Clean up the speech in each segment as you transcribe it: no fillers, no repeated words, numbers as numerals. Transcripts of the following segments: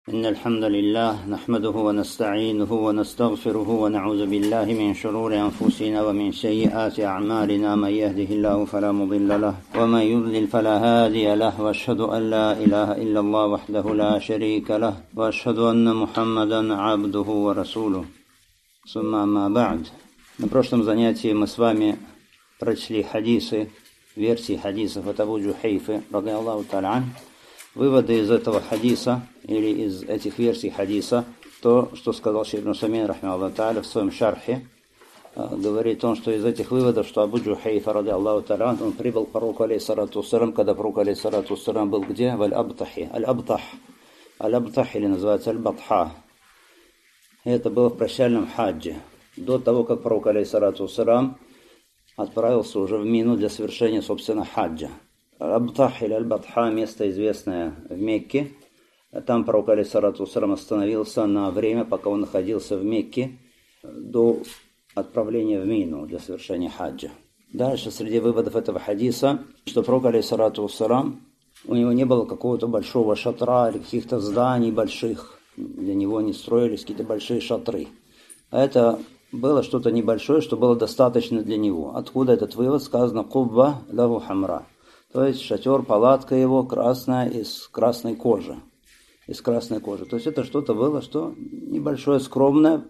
إن الحمد لله نحمده ونستعينه ونستغفره ونعوذ بالله من شرور أنفسنا ومن سيئات أعمالنا. من يهده الله فلا مضل له ومن يضلل فلا هادي له، وأشهد أن لا إله إلا الله وحده لا شريك له، وأشهد أن محمدا عبده ورسوله. ثم أما بعد. На прошлом занятии мы с вами прочли хадисы, версии хадисов от Абу Джухайфы, ради Аллаху та'аля. Выводы из этого хадиса, или из этих версий хадиса, то, что сказал шейх Ибн Усаймин, рахмехуллаху та'аля, в своем шархе, говорит он, что из этих выводов, что Абу Джухайфа, ради Аллаху та'аля, он прибыл к пророку, алейхиссалату вассалям, когда пророк, алейхиссалату вассалям, был где? В Аль-Абтахе. Аль-Абтах. Аль-Абтах, или называется Аль-Батха. Это было в прощальном хаджи. До того, как пророк, алейхиссалату вассалям, отправился уже в Мину для совершения, собственно, хаджа. Аль-Абтах или Аль-Батха, место известное в Мекке. Там пророк, алейхиссалату вассалям, остановился на время, пока он находился в Мекке, до отправления в Мину для совершения хаджа. Дальше, среди выводов этого хадиса, что пророк, алейхиссалату вассалям, у него не было какого-то большого шатра или каких-то зданий больших. Для него не строились какие-то большие шатры. А это было что-то небольшое, что было достаточно для него. Откуда этот вывод? Сказано «Кубба лаху хамра». То есть шатер, палатка его красная, из красной кожи. Из красной кожи. То есть это что-то было, что небольшое, скромное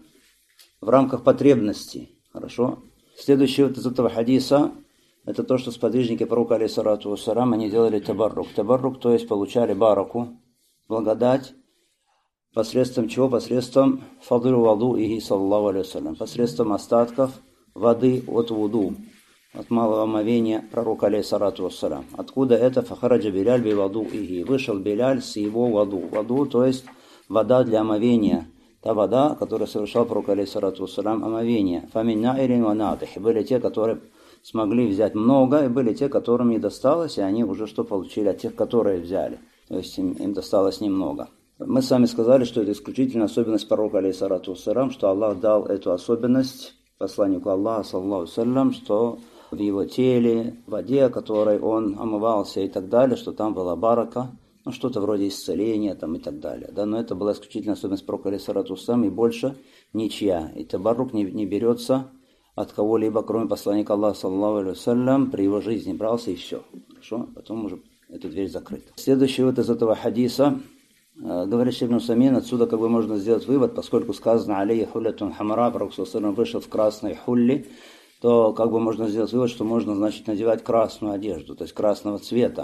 в рамках потребностей. Хорошо. Следующий вот из этого хадиса, это то, что сподвижники пророка, алейхиссалату вассалям, они делали табаррук. Табаррук, то есть получали бараку, благодать, посредством чего? Посредством фадру ваду ихи саллаллаху алейхи вассалям. Посредством остатков воды от вуду. От малого омовения пророка, алейхиссалату вассалям. Откуда это? Фахараджа Биляль би ваду ихи. Вышел Биляль с его ваду. Ваду, то есть вода для омовения. Та вода, которую совершал пророк, алейхиссалату вассалям, омовение. Фамин наирин ва надых. Были те, которые смогли взять много, и были те, которым не досталось, и они уже что получили от тех, которые взяли. То есть им досталось немного. Мы с вами сказали, что это исключительно особенность пророка, алейхиссалату вассалям, что Аллах дал эту особенность посланнику Аллаха, саллаллаху алейхи ва саллям, что в его теле, в воде, которой он омывался и так далее, что там была барака, ну что-то вроде исцеления там и так далее. Да? Но это была исключительно особенность пророка, алейхиссалату вассалям, и больше ничья. И табаррук не берется от кого-либо, кроме посланника Аллаха, саллаллаху алейхи ва саллям, при его жизни брался и все. Хорошо? Потом уже эта дверь закрыта. Следующий вот из этого хадиса, говорит шейх Ибн Усаймин, отсюда как бы можно сделать вывод, поскольку сказано «Алейхи хуллятун хамра», пророк саллаллаху алейхи ва саллям вышел в красной хулли, то как бы можно сделать вывод, что можно, значит, надевать красную одежду, то есть красного цвета.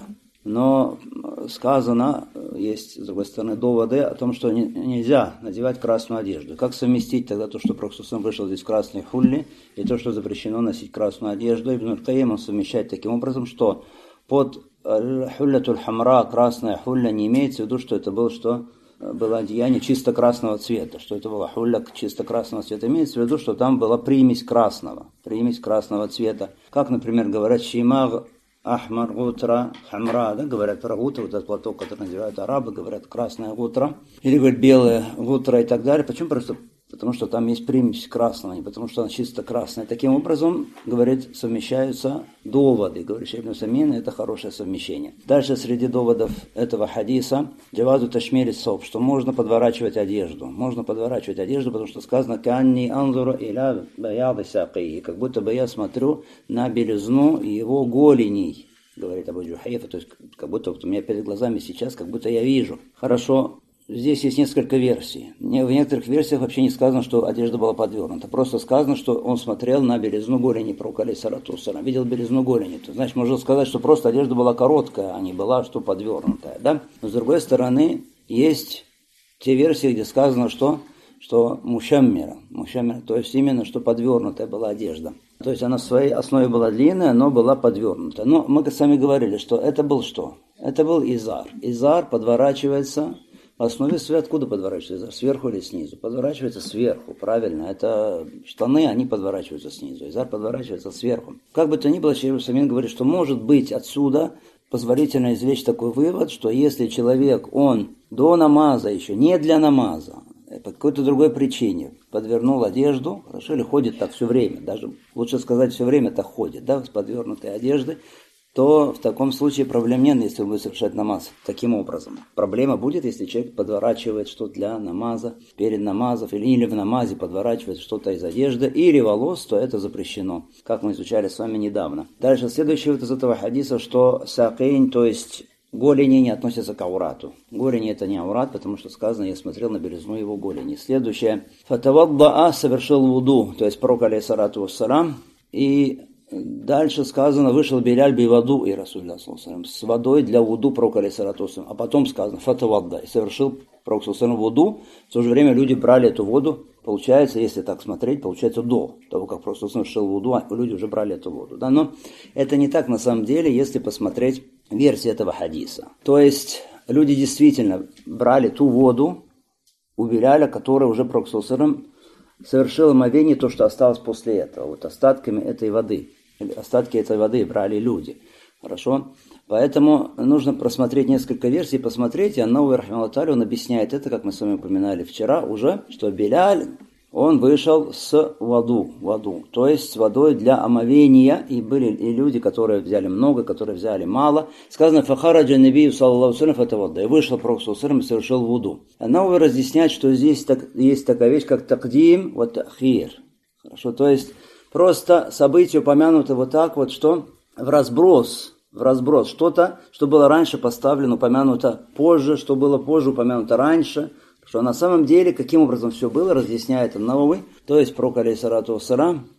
Но сказано, есть, с другой стороны, доводы о том, что нельзя надевать красную одежду. Как совместить тогда то, что пророк саллаллаху алейхи ва саллям вышел здесь в красной хулли, и то, что запрещено носить красную одежду? Ибн аль-Кайим он совмещает таким образом, что под хуллятуль хамра, красная хулля, не имеется в виду, что это было что? Было одеяние чисто красного цвета, что это была хулля чисто красного цвета. Имеется в виду, что там была примесь красного цвета. Как, например, говорят «Шимаг ахмар гутра хамра», да, говорят про гутра, вот этот платок, который надевают арабы, говорят «красная гутра», или говорят «белая гутра» и так далее. Почему? Просто потому что там есть примесь красного, не потому что она чисто красная. Таким образом, говорит, совмещаются доводы. Говорит шейх Ибн Усаймин, это хорошее совмещение. Дальше среди доводов этого хадиса джавазу ташмири соб, что можно подворачивать одежду. Можно подворачивать одежду, потому что сказано «Канни анзуру иля баяды сакии», как будто бы я смотрю на белизну его голеней. Говорит Абу Джухайфа, то есть как будто вот у меня перед глазами сейчас, как будто я вижу. Хорошо. Здесь есть несколько версий. В некоторых версиях вообще не сказано, что одежда была подвернута. Просто сказано, что он смотрел на белизну голени пророка, алейхиссалату вассалям. Видел белизну голени. То, значит, можно сказать, что просто одежда была короткая, а не была, что подвернутая. Да? Но с другой стороны, есть те версии, где сказано, что мушаммира, то есть именно, что подвернутая была одежда. То есть она в своей основе была длинная, но была подвернута. Но мы с вами говорили, что это был что? Это был изар. Изар подворачивается. В основе своей откуда подворачивается? Сверху или снизу? Подворачивается сверху, правильно. Это штаны, они подворачиваются снизу. Изар подворачивается сверху. Как бы то ни было, шейх Ибн Усаймин говорит, что может быть отсюда позволительно извлечь такой вывод, что если человек, он до намаза еще, не для намаза, по какой-то другой причине подвернул одежду, хорошо, или ходит так все время, даже лучше сказать, все время так ходит, да, с подвернутой одеждой, то в таком случае проблем нет, если он будет совершать намаз таким образом. Проблема будет, если человек подворачивает что-то для намаза, перед намазом, или в намазе подворачивает что-то из одежды или волос, то это запрещено, как мы изучали с вами недавно. Дальше, следующий вот из этого хадиса, что сакейн, то есть голени, не относятся к аурату. Голени это не аурат, потому что сказано, я смотрел на белизну его голени. Следующее. Фатавадда'a, совершил вуду, то есть пророк алейхиссалату вассалам, и дальше сказано, вышел Биляль биваду и Расулля с водой для вуду пророка алейхиссалату вассалам. А потом сказано, фатавадда, и совершил пророк вуду. В то же время люди брали эту воду, получается, если так смотреть, получается до того, как пророк совершил вуду, люди уже брали эту воду. Да? Но это не так на самом деле, если посмотреть версии этого хадиса. То есть люди действительно брали ту воду у Биляля, которая уже пророк совершил омовение, то, что осталось после этого. Вот остатками этой воды. Остатки этой воды брали люди. Хорошо? Поэтому нужно просмотреть несколько версий, посмотреть, и Ан-Навави рахимахуллаху та'аля, он объясняет это, как мы с вами упоминали вчера уже, что Биляль, он вышел с воду, то есть с водой для омовения, и были и люди, которые взяли много, которые взяли мало. Сказано, фахараджа набию саллаллаху салям фатавадда, и вышел пророк саллаллаху салям и совершил вуду. Ан-Навави разъясняет, что здесь есть такая вещь, как такдим ва та'хир. Хорошо, то есть просто событие упомянуто вот так вот, что в разброс, что-то, что было раньше поставлено, упомянуто позже, что было позже, упомянуто раньше, что на самом деле, каким образом все было, разъясняет Ан-Навави, то есть пророк алейхиссалату вассалам,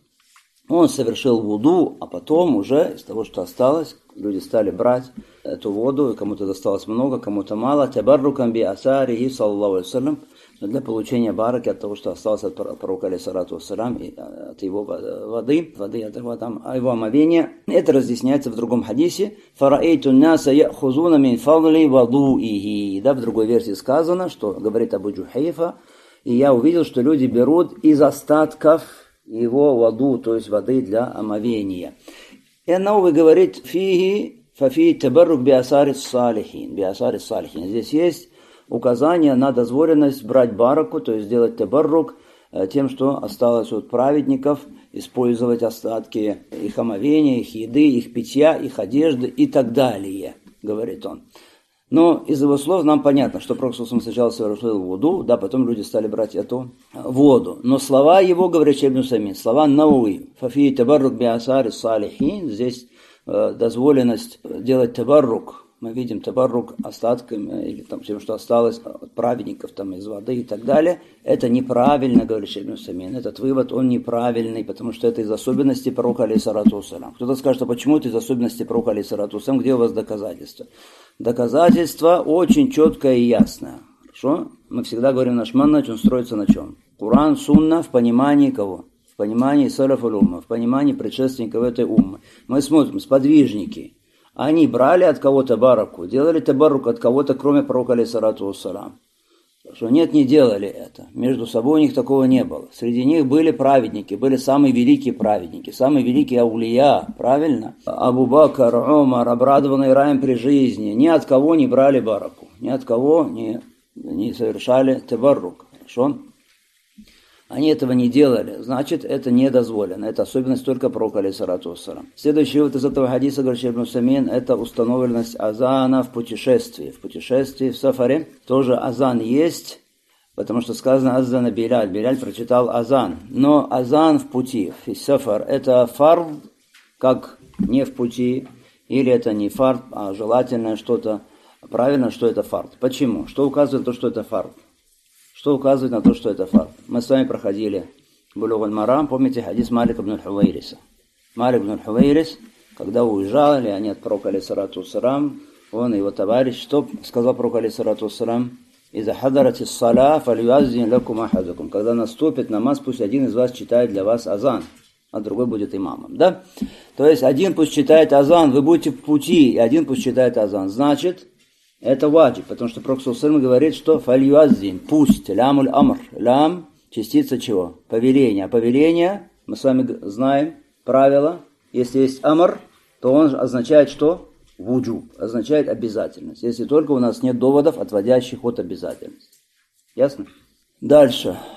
он совершил вуду, а потом уже из того, что осталось, люди стали брать эту воду, и кому-то досталось много, кому-то мало, табаррукам би асарихи саллаллаху алейхи вассалям, но для получения бараки от того, что осталось от пророка алейхиссалату вассалам, и от его воды, от его омовения. Это разъясняется в другом хадисе. «Фараэйту наса яхузуна мин фадли вадуихи». Да, в другой версии сказано, что говорит Абу Джухайфа, и я увидел, что люди берут из остатков его воду, то есть воды для омовения. И Ан-Навави говорит, фафи табаррук биасари салихин. Здесь есть указание на дозволенность брать бараку, то есть делать табаррук тем, что осталось от праведников, использовать остатки их омовения, их еды, их питья, их одежды и так далее, говорит он. Но из его слов нам понятно, что пророк сначала совершил вуду, да, потом люди стали брать эту воду. Но слова его, говорит Шейх ибн Усаймин, слова Науи, фафи табаррук биасари салихин, здесь дозволенность делать табаррук. Мы видим табаррук остатками или там тем, что осталось от праведников там, из воды и так далее. Это неправильно, говорит Шейх ибн Усаймин. Этот вывод, он неправильный, потому что это из особенностей пророка алейхиссалату вассалям. Кто-то скажет, а почему это из особенностей пророка алейхиссалату вассалям? Где у вас доказательства? Доказательство очень четкое и ясное. Хорошо? Мы всегда говорим, наш манхадж, он строится на чем? Куран, сунна в понимании кого? В понимании салаф аль-умма, в понимании предшественников этой уммы. Мы смотрим, сподвижники. Они брали от кого-то бараку, делали табарук от кого-то, кроме пророка алейхиссалату вассалам. Что нет, не делали это. Между собой у них такого не было. Среди них были праведники, были самые великие праведники, самые великие аулия, правильно? Абу Бакр, Умар, обрадованные раем при жизни, ни от кого не брали бараку, ни от кого не совершали табарук. Хорошо? Они этого не делали, значит, это не дозволено. Это особенность только пророка алейхиссалату вассалам. Следующий вот из этого хадиса, говорит Шейх ибн Усаймин, это установленность азана в путешествии. В путешествии, в сафаре тоже азан есть, потому что сказано азана Биляль. Биляль прочитал азан. Но азан в пути, в сафар, это фард, как не в пути, или это не фард, а желательное что-то. Правильно, что это фард. Почему? Что указывает на то, что это фард? Что указывает на то, что это фард? Мы с вами проходили Булуг аль-Марам, помните хадис Малик ибн аль-Хувайриса. Малик ибн аль-Хувайрис, когда уезжали они от пророка алейхиссалату вассалам, он и его товарищ, что сказал пророк алейхиссалату вассалам? «Иза хадаратис саля фальюаззин лакум ахадукум». Когда наступит намаз, пусть один из вас читает для вас азан, а другой будет имамом. Да? То есть один пусть читает азан, вы будете в пути, и один пусть читает азан. Значит, это ваджиб, потому что пророк саллаллаху алейхи ва саллям говорит, что фальюаззин, пусть, лямуль амр, лям, частица чего? Повеление. А повеление, мы с вами знаем правило, если есть амр, то он означает что? Вуджуб, означает обязательность, если только у нас нет доводов, отводящих от обязательности. Ясно? Дальше.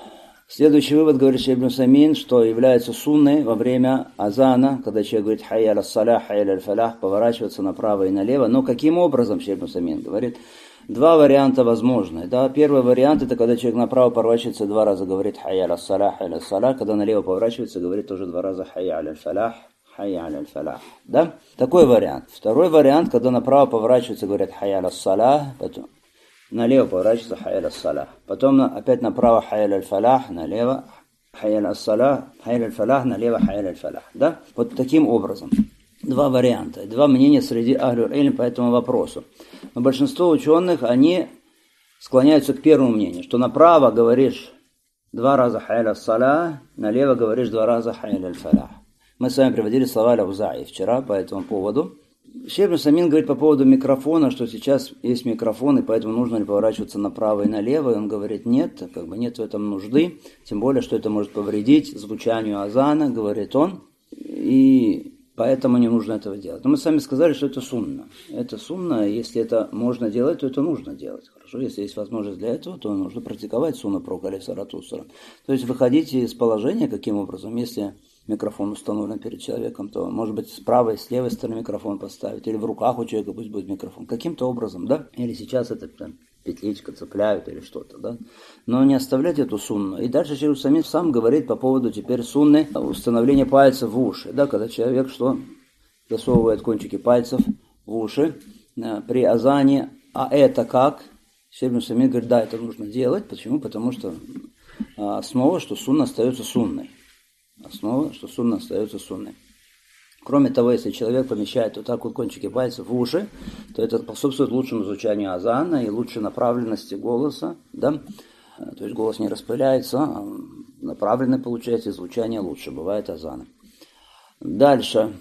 Следующий вывод, говорит Шейх ибн Усаймин, что является сунной во время азана, когда человек говорит «Хайя аля-ссалях, хайя аля-фалях», поворачиваться направо и налево. Но каким образом, Шейх ибн Усаймин говорит, два варианта возможны. Да? Первый вариант – это когда человек направо поворачивается два раза, говорит «Хайя аля-ссалях, хайя аля-ссалях», когда налево поворачивается, говорит тоже два раза «Хайя аля-фалях». Хайя аля-фалях. Да? Такой вариант. Второй вариант, когда направо поворачивается, говорят «Хайя аля-ссалях», потом налево поворачивается «Хайя аля-ссалях». Потом опять направо «Хайя аля-фалях», налево «Хайя аля-ссалях», «Хайя аля-фалях», налево «Хайя аля-фалях». Да? Вот таким образом. Два варианта, два мнения среди ахлюль илм по этому вопросу. Но большинство ученых, они склоняются к первому мнению, что направо говоришь два раза «Хайя аля-ссалях», налево говоришь два раза «Хайя аля-фалях». Мы с вами приводили слова Аузаи вчера по этому поводу. Шейх ибн Усаймин говорит по поводу микрофона, что сейчас есть микрофон, и поэтому нужно ли поворачиваться направо и налево. И он говорит, нет, нет в этом нужды, тем более, что это может повредить звучанию азана, говорит он, и поэтому не нужно этого делать. Но мы с вами сказали, что это сунна. Это сунна, если это можно делать, то это нужно делать. Хорошо, если есть возможность для этого, то нужно практиковать сунна пророка алейхиссалату вассалям. То есть выходите из положения, каким образом, если микрофон установлен перед человеком, то, может быть, с правой, с левой стороны микрофон поставить, или в руках у человека пусть будет микрофон, каким-то образом, да, или сейчас это там, петличка цепляют или что-то, да, но не оставлять эту сунну. И дальше Шейх Усаймин сам говорит по поводу теперь сунны установления пальцев в уши, да, когда человек что засовывает кончики пальцев в уши при азане, а это как? Шейх Усаймин говорит, да, это нужно делать, почему? Потому что основа, что сунна остается сунной. Основа, что сунна остается сунной. Кроме того, если человек помещает вот так вот кончики пальцев в уши, то это способствует лучшему звучанию азана и лучшей направленности голоса. Да? То есть голос не распыляется, а направленный получается, и звучание лучше бывает азана. Дальше.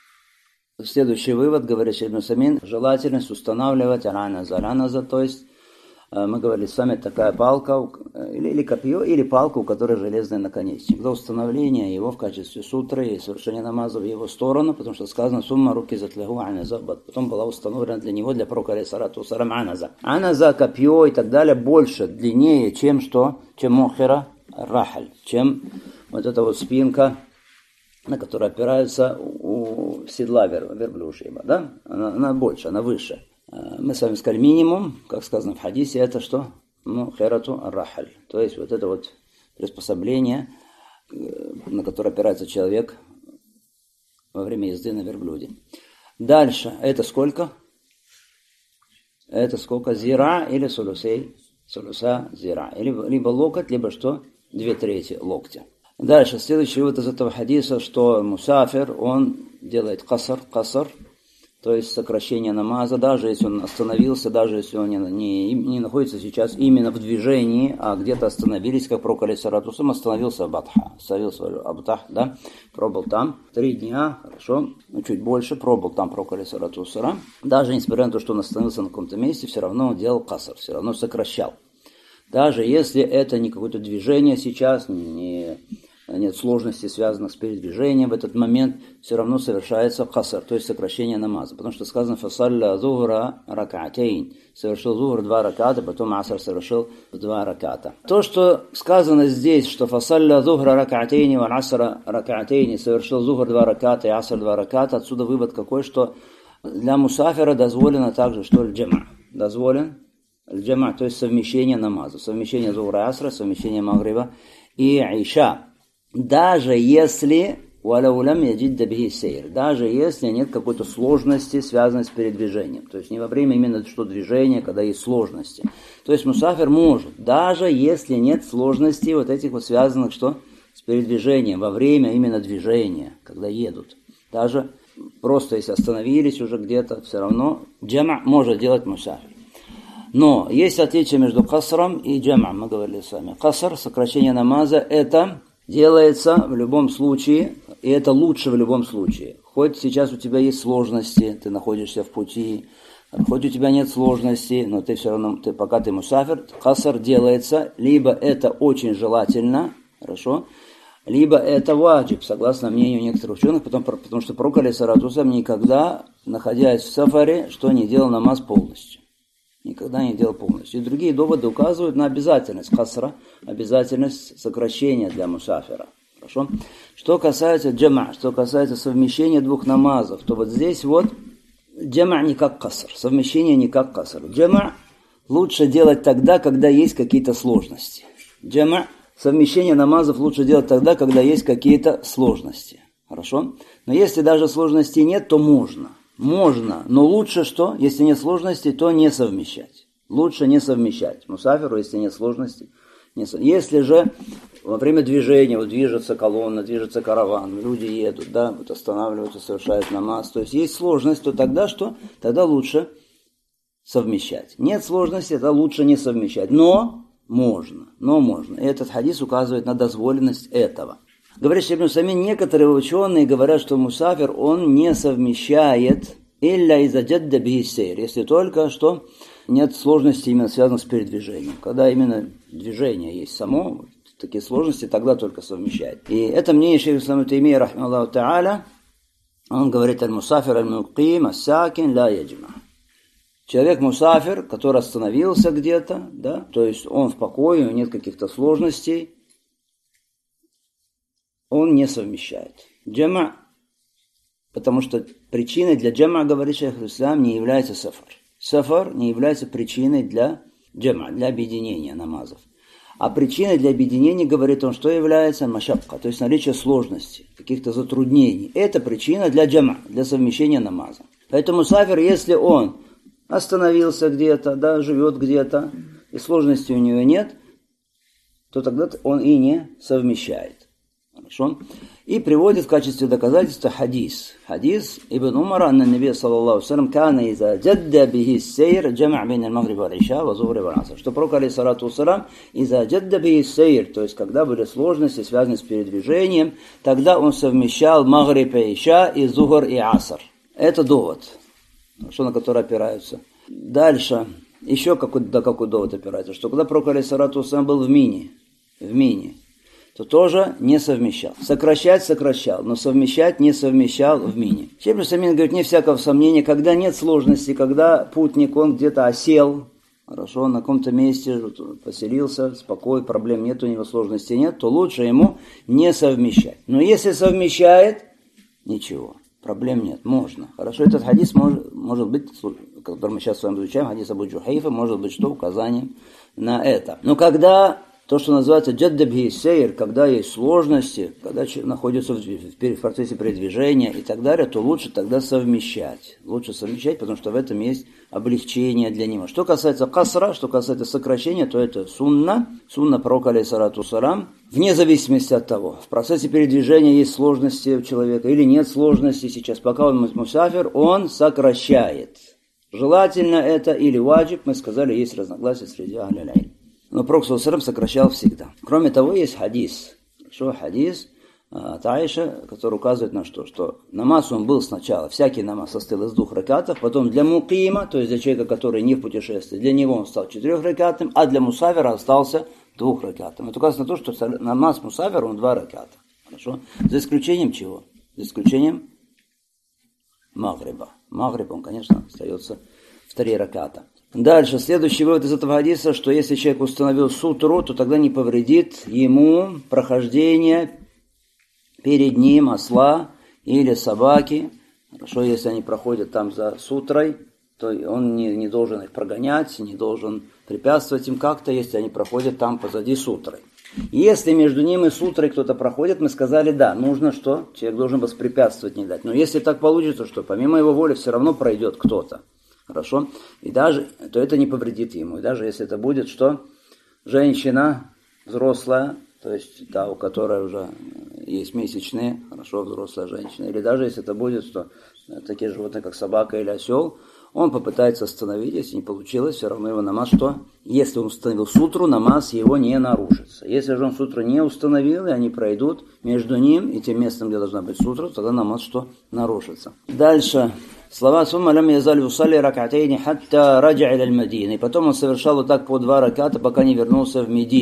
Следующий вывод, говорит Шейх ибн Усаймин, желательность устанавливать раназа, то есть мы говорили с вами, такая палка или копье, или палка, у которой железный наконечник. Для установления его в качестве сутры и совершения намаза в его сторону, потому что сказано «Сумма руки затлягу аназа». Потом была установлена для него, для пророка алейхиссалату вассалям аназа. Аназа, копье и так далее больше, длиннее, чем что? Чем мохира рахаль, чем вот эта вот спинка, на которую опирается у седла верблюжьего. Да? Она больше, она выше. Мы с вами сказали минимум, как сказано в хадисе, это что? Хирату ар-рахаль. То есть вот это вот приспособление, на которое опирается человек во время езды на верблюде. Дальше. Это сколько? Это сколько? Зира или сулюсей? Сулюса зира. Либо локоть, либо что? 2/3 локтя. Дальше. Следующий вывод из этого хадиса, что мусафир, он делает касар, то есть сокращение намаза, даже если он остановился, даже если он не находится сейчас именно в движении, а где-то остановились, как пророк алейхиссалату вассалям остановился в Батха, да, пробыл там 3 дня, хорошо, чуть больше, пробыл там пророк алейхиссалату вассалям. Даже несмотря на то, что он остановился на каком-то месте, все равно он делал касар, все равно сокращал. Даже если это не какое-то движение сейчас, нет сложностей, связанных с передвижением в этот момент, все равно совершается касар, то есть сокращение намаза. Потому что сказано «Фасалля зухра ракатейн». Совершил зухр 2 раката, потом асар совершил 2 раката. То, что сказано здесь, что «Фасалля зухра ракатейни ван асара ракатейни», совершил зухр 2 раката и асар 2 раката, отсюда вывод какой, что для мусафира дозволено также, что аль-джама. Дозволен аль-джама, то есть совмещение намаза. Совмещение зухра и асра, совмещение магриба и иша. Даже если даже если нет какой-то сложности, связанной с передвижением. То есть не во время именно что движения, когда есть сложности. То есть мусафир может, даже если нет сложностей вот этих вот связанных что? С передвижением, во время именно движения, когда едут. Даже просто если остановились уже где-то, все равно джама может делать мусафир. Но есть отличие между касром и джама, мы говорили с вами. Каср, сокращение намаза, это делается в любом случае, и это лучше в любом случае. Хоть сейчас у тебя есть сложности, ты находишься в пути, хоть у тебя нет сложностей, но ты все равно, пока ты мусафир, каср делается, либо это очень желательно, хорошо, либо это ваджиб, согласно мнению некоторых ученых, потому что пророк алейхиссалату вассалям никогда, находясь в сафаре, что не делал намаз полностью. Никогда не делал полностью. И другие доводы указывают на обязательность касра, обязательность сокращения для мусафира. Хорошо? Что касается джама', что касается совмещения двух намазов, то вот здесь вот джама' не как каср, совмещение не как каср. Джама' лучше делать тогда, когда есть какие-то сложности. Джама', совмещение намазов лучше делать тогда, когда есть какие-то сложности. Хорошо? Но если даже сложностей нет, то можно. Можно, но лучше что? Если нет сложностей, то не совмещать. Лучше не совмещать. Мусафиру, если нет сложностей, не совмещать. Если же во время движения, вот движется колонна, движется караван, люди едут, да, вот останавливаются, совершают намаз, то есть сложность, то тогда что? Тогда лучше совмещать. Нет сложности, это лучше не совмещать. Но можно. И этот хадис указывает на дозволенность этого. Говорит Ибн Усаймин, некоторые ученые говорят, что мусафир, он не совмещает илля иза джадда бихи сейр, если только что нет сложности именно связанных с передвижением. Когда именно движение есть само, такие сложности, тогда только совмещает. И это мнение шейха ислама Таймия, рахмаллаху та'аля, он говорит, аль-мусафир аль-муким ас-сакин ла яджма. Человек-мусафир, который остановился где-то, да, то есть он в покое, у него нет каких-то сложностей, он не совмещает. Джама', потому что причиной для джама', говорит шейх ислам, не является сафар. Сафар не является причиной для джама', для объединения намазов. А причиной для объединения, говорит он, что является машакка, то есть наличие сложностей, каких-то затруднений. Это причина для джама', для совмещения намаза. Поэтому мусафир, если он остановился где-то, да, живет где-то, и сложностей у него нет, то тогда он и не совмещает. Хорошо? И приводит в качестве доказательства хадис. Хадис Ибн Умара, анна Наби саллаллаху алейхи ва саллям кана иза джадда бихи сейр джама' бейн аль-магриб валь-иша ва зухри валь-аср. Что пророк алейхиссалату вассалям иза джадда бихи сейр, то есть когда были сложности, связанные с передвижением, тогда он совмещал магриб и иша и зухр и аср. Это довод, что на который опираются. Дальше, еще какой довод опирается, что когда пророк алейхиссалату вассалям был в Мине, то тоже не совмещал. Сокращать сокращал, но совмещать не совмещал в Мине. Шейх Ибн Усаймин говорит, не всякого сомнения, когда нет сложности, когда путник, он где-то осел, хорошо, на каком-то месте поселился, спокойно, проблем нет, у него сложностей нет, то лучше ему не совмещать. Но если совмещает, ничего, проблем нет, можно. Хорошо, этот хадис может быть, который мы сейчас с вами изучаем, хадис Абу Джухайфа, может быть, что указанием на это. Но когда то, что называется джадда бихи сейр, когда есть сложности, когда находится в процессе передвижения и так далее, то лучше тогда совмещать. Лучше совмещать, потому что в этом есть облегчение для него. Что касается касра, что касается сокращения, то это сунна пророка алейхиссалату вассалям. Вне зависимости от того, в процессе передвижения есть сложности у человека или нет сложностей сейчас, пока он мусафир, он сокращает. Желательно это или ваджиб, мы сказали, есть разногласия среди ахль-иль-илм. Но пророк саллаллаху алейхи ва саллям сокращал всегда. Кроме того, есть хадис. Хадис от Аиши, который указывает на что намаз он был сначала, всякий намаз состоял из 2 ракатов, потом для мукима, то есть для человека, который не в путешествии, для него он стал 4-ракатным, а для мусафира остался 2-ракатным. Это указано на то, что намаз мусафира он 2 раката. Хорошо? За исключением чего? За исключением магриба. Магриб он, конечно, остается в 3 раката. Дальше, следующий вывод из этого хадиса, что если человек установил сутру, то тогда не повредит ему прохождение перед ним осла или собаки. Хорошо, если они проходят там за сутрой, то он не должен их прогонять, не должен препятствовать им как-то, если они проходят там позади сутры. Если между ним и сутрой кто-то проходит, мы сказали, да, нужно что? Человек должен воспрепятствовать, не дать. Но если так получится, что помимо его воли все равно пройдет кто-то, хорошо, и даже, то это не повредит ему. И даже если это будет, что женщина взрослая, то есть та, у которой уже есть месячные, хорошо, взрослая женщина, или даже если это будет, что такие животные, как собака или осел, он попытается остановить, если не получилось, все равно его намаз, что если он установил сутру, намаз его не нарушится. Если же он сутру не установил, и они пройдут между ним и тем местом, где должна быть сутра, тогда намаз что нарушится. Дальше. Слова «Сумма лям язаль усалли ракатейни хатта раджа иля аль-Мадина». И потом он совершал вот так по 2 раката, пока не вернулся в Медину.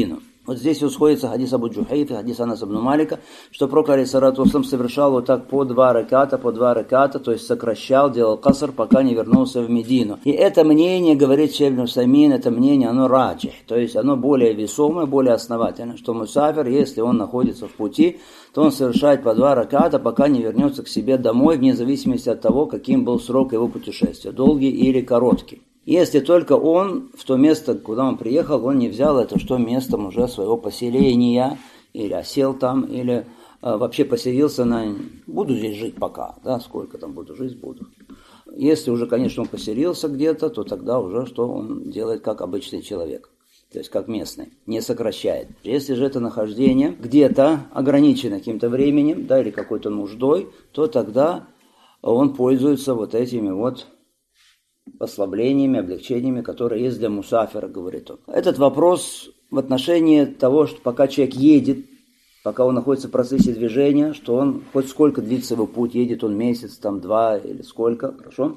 Вот здесь вот сходится хадис Абу Джухайф и хадис Анас ибн Малика, что пророк алейхиссалату вассалам совершал вот так по два раката, то есть сокращал, делал каср, пока не вернулся в Медину. И это мнение, говорит Шейх ибн Усаймин, это мнение, оно раджих, то есть оно более весомое, более основательное, что мусафир, если он находится в пути, то он совершает по два раката, пока не вернется к себе домой, вне зависимости от того, каким был срок его путешествия, долгий или короткий. Если только он в то место, куда он приехал, он не взял это что местом уже своего поселения, или осел там, или вообще поселился на «буду здесь жить пока», да, сколько там буду жить, буду. Если уже, конечно, он поселился где-то, то тогда уже что он делает как обычный человек, то есть как местный, не сокращает. Если же это нахождение где-то ограничено каким-то временем, да, или какой-то нуждой, то тогда он пользуется вот этими вот послаблениями, облегчениями, которые есть для мусафира, говорит он. Этот вопрос в отношении того, что пока человек едет, пока он находится в процессе движения, что он хоть сколько длится его путь, едет он месяц, там 2 или сколько, хорошо,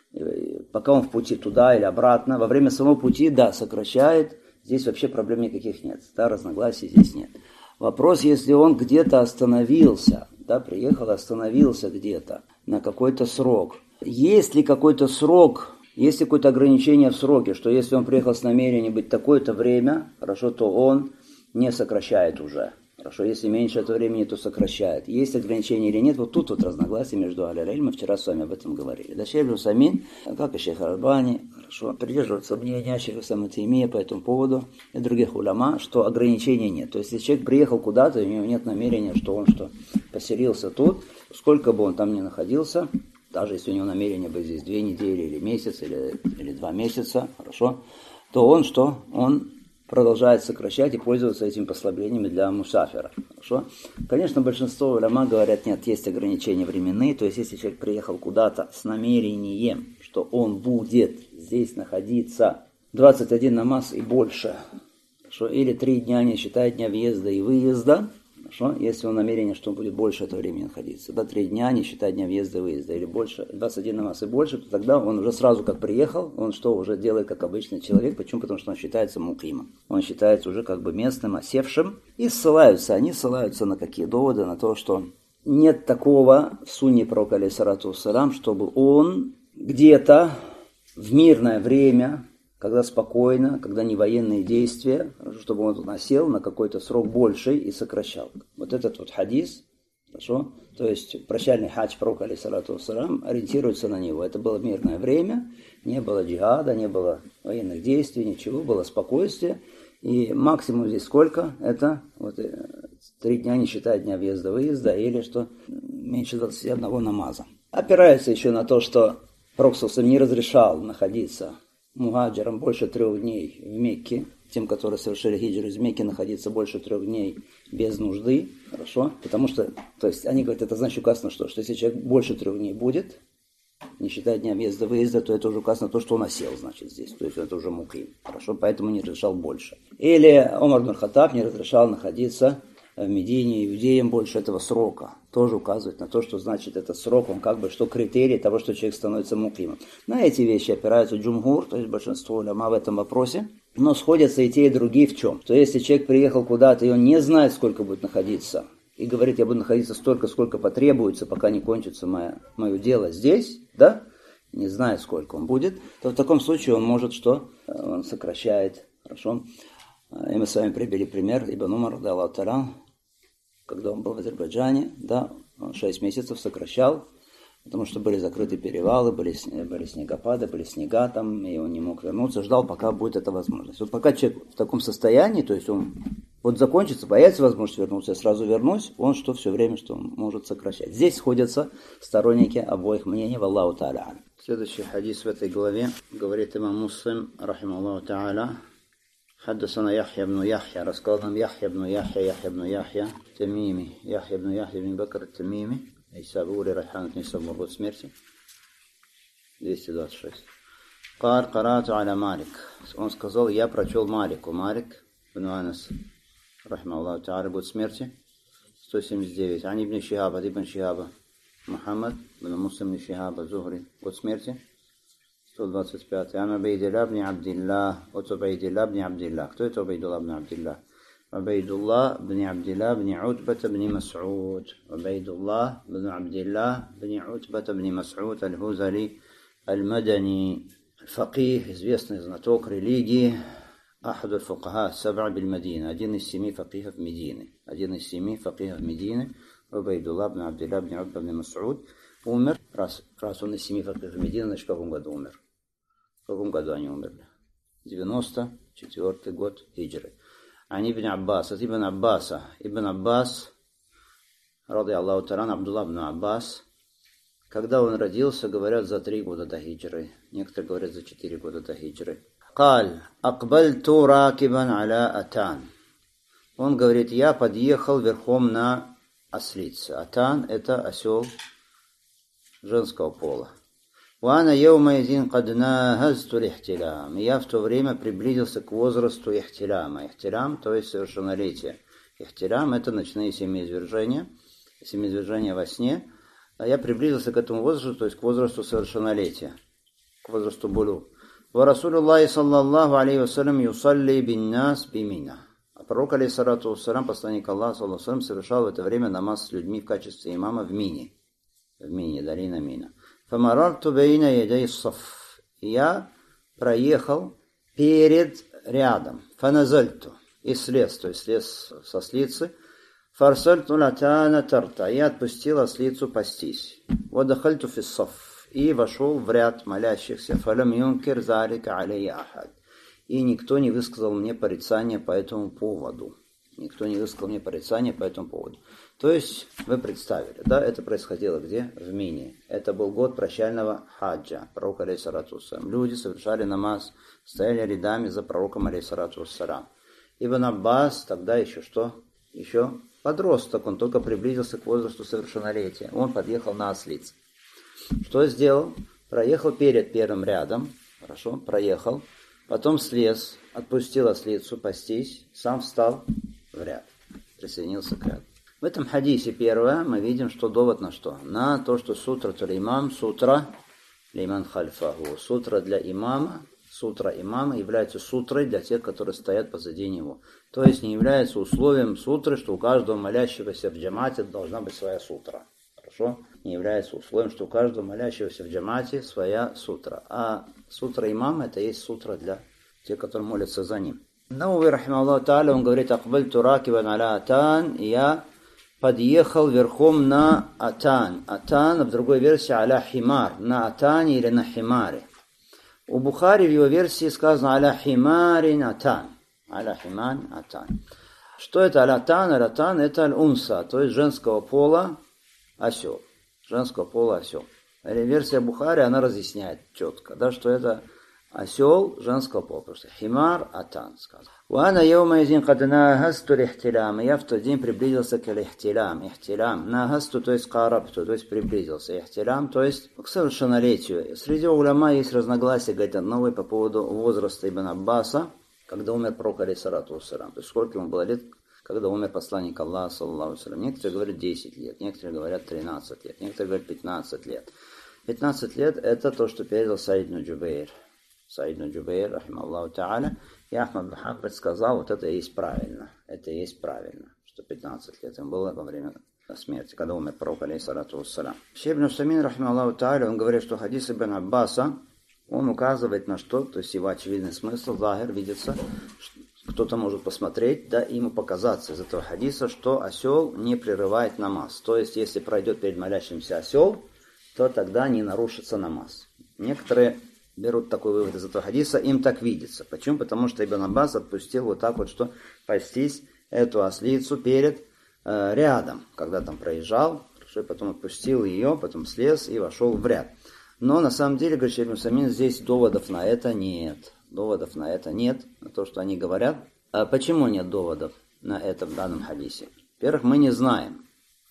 пока он в пути туда или обратно, во время самого пути, да, сокращает, здесь вообще проблем никаких нет, да, разногласий здесь нет. Вопрос, если он где-то остановился, да, приехал, остановился где-то на какой-то срок, есть ли какой-то срок, есть ли какое-то ограничение в сроке, что если он приехал с намерением быть такое-то время, хорошо, то он не сокращает уже. Хорошо, если меньше этого времени, то сокращает. Есть ограничения или нет, вот тут вот разногласия между аль-Аль, мы вчера с вами об этом говорили. Да, Шейх ибн Усаймин, как и Шейх Аль-Альбани, хорошо, придерживаются мнения Шейха ибн Таймия по этому поводу и других уляма, что ограничений нет. То есть, если человек приехал куда-то, у него нет намерения, что он поселился тут, сколько бы он там ни находился, даже если у него намерение быть здесь 2 недели или месяц, или 2 месяца, хорошо, то он продолжает сокращать и пользоваться этими послаблениями для мусафира. Хорошо? Конечно, большинство уляма говорят, нет, есть ограничения временные, то есть если человек приехал куда-то с намерением, что он будет здесь находиться 21 намаз и больше, хорошо? Или 3 дня, не считая дня въезда и выезда, хорошо? Если он намерение, что он будет больше этого времени находиться, да, 3 дня, не считая дня въезда и выезда, или больше, 21 намаз и больше, то тогда он уже сразу как приехал, он уже делает как обычный человек. Почему? Потому что он считается мукимом. Он считается уже как бы местным, осевшим. И они ссылаются на какие доводы? На то, что нет такого в сунне пророка алейхиссалату вассалям, чтобы он где-то в мирное время, когда спокойно, когда не военные действия, чтобы он насел на какой-то срок больший и сокращал. Вот этот вот хадис, хорошо, то есть прощальный хадж пророка алейхиссалату вассалям ориентируется на него. Это было мирное время, не было джихада, не было военных действий, ничего, было спокойствие. И максимум здесь сколько? Это вот 3 дня, не считая дня въезда-выезда, или что меньше 21 намаза. Опирается еще на то, что пророк не разрешал находиться мухаджирам больше 3 дней в Мекке, тем, которые совершили хиджру из Мекки, находиться больше 3 дней без нужды, хорошо, потому что, то есть они говорят, это значит указано, что если человек больше 3 дней будет, не считая дня въезда-выезда, то это уже указано то, что он осел, значит, здесь, то есть это уже муким, хорошо, поэтому не разрешал больше. Или Омар ибн Хаттаб не разрешал находиться в Медине иудеям больше этого срока. Тоже указывает на то, что значит этот срок, он как бы, что критерий того, что человек становится мукимом. На эти вещи опираются джумгур, то есть большинство уляма в этом вопросе. Но сходятся и те, и другие в чем? То есть, если человек приехал куда-то, и он не знает, сколько будет находиться, и говорит, я буду находиться столько, сколько потребуется, пока не кончится мое дело здесь, да, не знает, сколько он будет, то в таком случае он может что? Он сокращает, хорошо. И мы с вами привели пример Ибн Умар, Аллаху та'аля, когда он был в Азербайджане, да, он 6 месяцев сокращал, потому что были закрыты перевалы, были снегопады, были снега там, и он не мог вернуться, ждал, пока будет эта возможность. Вот пока человек в таком состоянии, то есть он вот закончится, появится возможность вернуться, я сразу вернусь, он все время, что он может сокращать. Здесь сходятся сторонники обоих мнений, валлаху та'аля. Следующий хадис в этой главе говорит имам Муслим, рахималлаху та'аля, حدثنا يحيى بن يحيى рассказал нам Яхья бн Яхья Тамими, Яхья бн Яхья бн Бакр Тамими, Исабури Райхан Нисабур, год смерти, 226. Кар карату аля Малик. Он сказал, я прочел Малику. Малик бн Анас, рахимахуллаху та'аля, год смерти, 179. Ани ибн Шихаба, ибн Шихаба, Мухаммад бн Муслим ибн Шихаба, Зухри, год смерти, 125. Ан Убайдилла бн Абдилла, от Убайдилла бн Абдилла. Кто это Убайдилла бн Абдилла? Убайдуллах бн Абдилlah бн Утбата бн Мас'уд. Убайдуллах бн Абдилlah бн Утбата бн Мас'уд аль-Хузали аль-Мадани. Факих, известный знаток религии, ахад аль-фукаха саб'а биль-Мадина, один из 7 факихов Медины. Один из 7 факихов Медины, Убайдуллах бн Абдилlah бн Утба бн Мас'уд, умер, раз он из 7 факихов Медины, значит, в каком году умер? В каком году они умерли? 94 год хиджры. Ани ибн Аббас, от Ибн Аббаса. Ибн Аббас, ради Аллаху таран, Абдуллах ибн Аббас, когда он родился, говорят, за 3 года до хиджры. Некоторые говорят, за 4 года до хиджры. Каль, акбальту ракибан аля атан. Он говорит, я подъехал верхом на ослице. Атан – это осел женского пола. Вана йоумайзин кад нахазту лихтилям. Я в то время приблизился к возрасту ихтиляма. Ихтилям, то есть совершеннолетие. Ихтилям – это ночные семяизвержения во сне. А я приблизился к этому возрасту, то есть к возрасту совершеннолетия, к возрасту булу. Ва Расулуллахи саллаллаху алейхи вассалям юсалли бин нас бимина. А пророк, алейхиссалату вассалям, посланник Аллаха, саллаллаху алейхи вассалям, совершал в это время намаз с людьми в качестве имама в Мине, долина Мина. Фамарарту бейна ядей саф. Я проехал перед рядом. Фаназальту. И слез, то есть слез со слицы. Фарсальту латана тарта. Я отпустил ослицу пастись. Вадахальту фиссаф. И вошел в ряд молящихся. Фалам юнкер залика алейя ахад. И никто не высказал мне порицания по этому поводу. То есть, вы представили, да, это происходило где? В Мине. Это был год прощального хаджа, пророка алейхиссалату вассалям. Люди совершали намаз, стояли рядами за пророком алейхиссалату вассалям. Ибн Аббас тогда еще что? Еще подросток, он только приблизился к возрасту совершеннолетия. Он подъехал на ослице. Что сделал? Проехал перед первым рядом, хорошо, проехал, потом слез, отпустил ослицу пастись, сам встал в ряд, присоединился к ряду. В этом хадисе первое мы видим, что довод на что? На то, что сутра туль-имам, сутра лиман хальфаху. Сутра для имама, сутра имама является сутрой для тех, которые стоят позади него. То есть не является условием сутры, что у каждого молящегося в джамате должна быть своя сутра. Хорошо? Не является условием, что у каждого молящегося в джамате своя сутра. А сутра имама это есть сутра для тех, которые молятся за ним. Науви, рахимахуллаху тааля, он говорит, акбальту ракибан аля атан, я подъехал верхом на атан. Атан, в другой версии, аля химар, на атане или на химаре. У Бухари в его версии сказано аля химарин атан. Аля химан атан. Что это аля-атан? Аля-атан это аль-унса, то есть женского пола осел. Женского пола осел. Версия Бухари, она разъясняет четко, да, что это осел женского пола. Просто химар атан сказано. Уана йоумайзин кад нахасту лихтилям. Я в тот день приблизился к лихтилям. Ихтилям. Нахасту, то есть карабту, то есть приблизился. Ихтилям, то есть к совершеннолетию. Среди уляма есть разногласия, говорит, одного по поводу возраста Ибн Аббаса, когда умер пророк алейхиссалату вассалям. То есть сколько ему было лет, когда умер посланник Аллаха, саллаллаху алейхи ва саллям. Некоторые говорят 10 лет, некоторые говорят 13 лет, некоторые говорят 15 лет. 15 лет это то, что передал Саид ибн Джубейр. Саид ибн Джубейр, рахимахуллаху тааля. И Ахмад бин Хамбаль сказал, вот это и есть правильно. Это и есть правильно, что 15 лет им было во время смерти, когда умер пророк, алейхиссалату вассалям. Шейх ибн Усаймин, рахимахуллаху тааля, он говорит, что хадис Ибн Аббаса, он указывает на что, то есть его очевидный смысл, захир, видится, кто-то может посмотреть, да, ему показаться из этого хадиса, что осел не прерывает намаз. То есть, если пройдет перед молящимся осел, то тогда не нарушится намаз. Некоторые берут такой вывод из этого хадиса, им так видится. Почему? Потому что Ибн Аббас отпустил вот так вот, что пастись эту ослицу перед рядом, когда там проезжал, хорошо, потом отпустил ее, потом слез и вошел в ряд. Но на самом деле, говорит Шейх ибн Усаймин, здесь доводов на это нет. Доводов на это нет, на то, что они говорят. А почему нет доводов на это в данном хадисе? Во-первых, мы не знаем.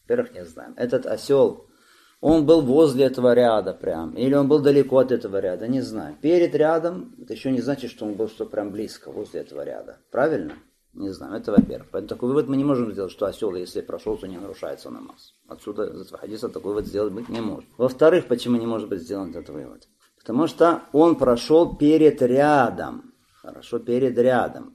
Этот осел, он был возле этого ряда прям, или он был далеко от этого ряда, не знаю. Перед рядом, это еще не значит, что он был что прям близко возле этого ряда. Правильно? Не знаю, это во-первых. Поэтому такой вывод мы не можем сделать, что осел, если прошел, то не нарушается намаз. Отсюда, из этого хадиса, такой вывод сделать быть не может. Во-вторых, почему не может быть сделан этот вывод? Потому что он прошел перед рядом. Хорошо, перед рядом.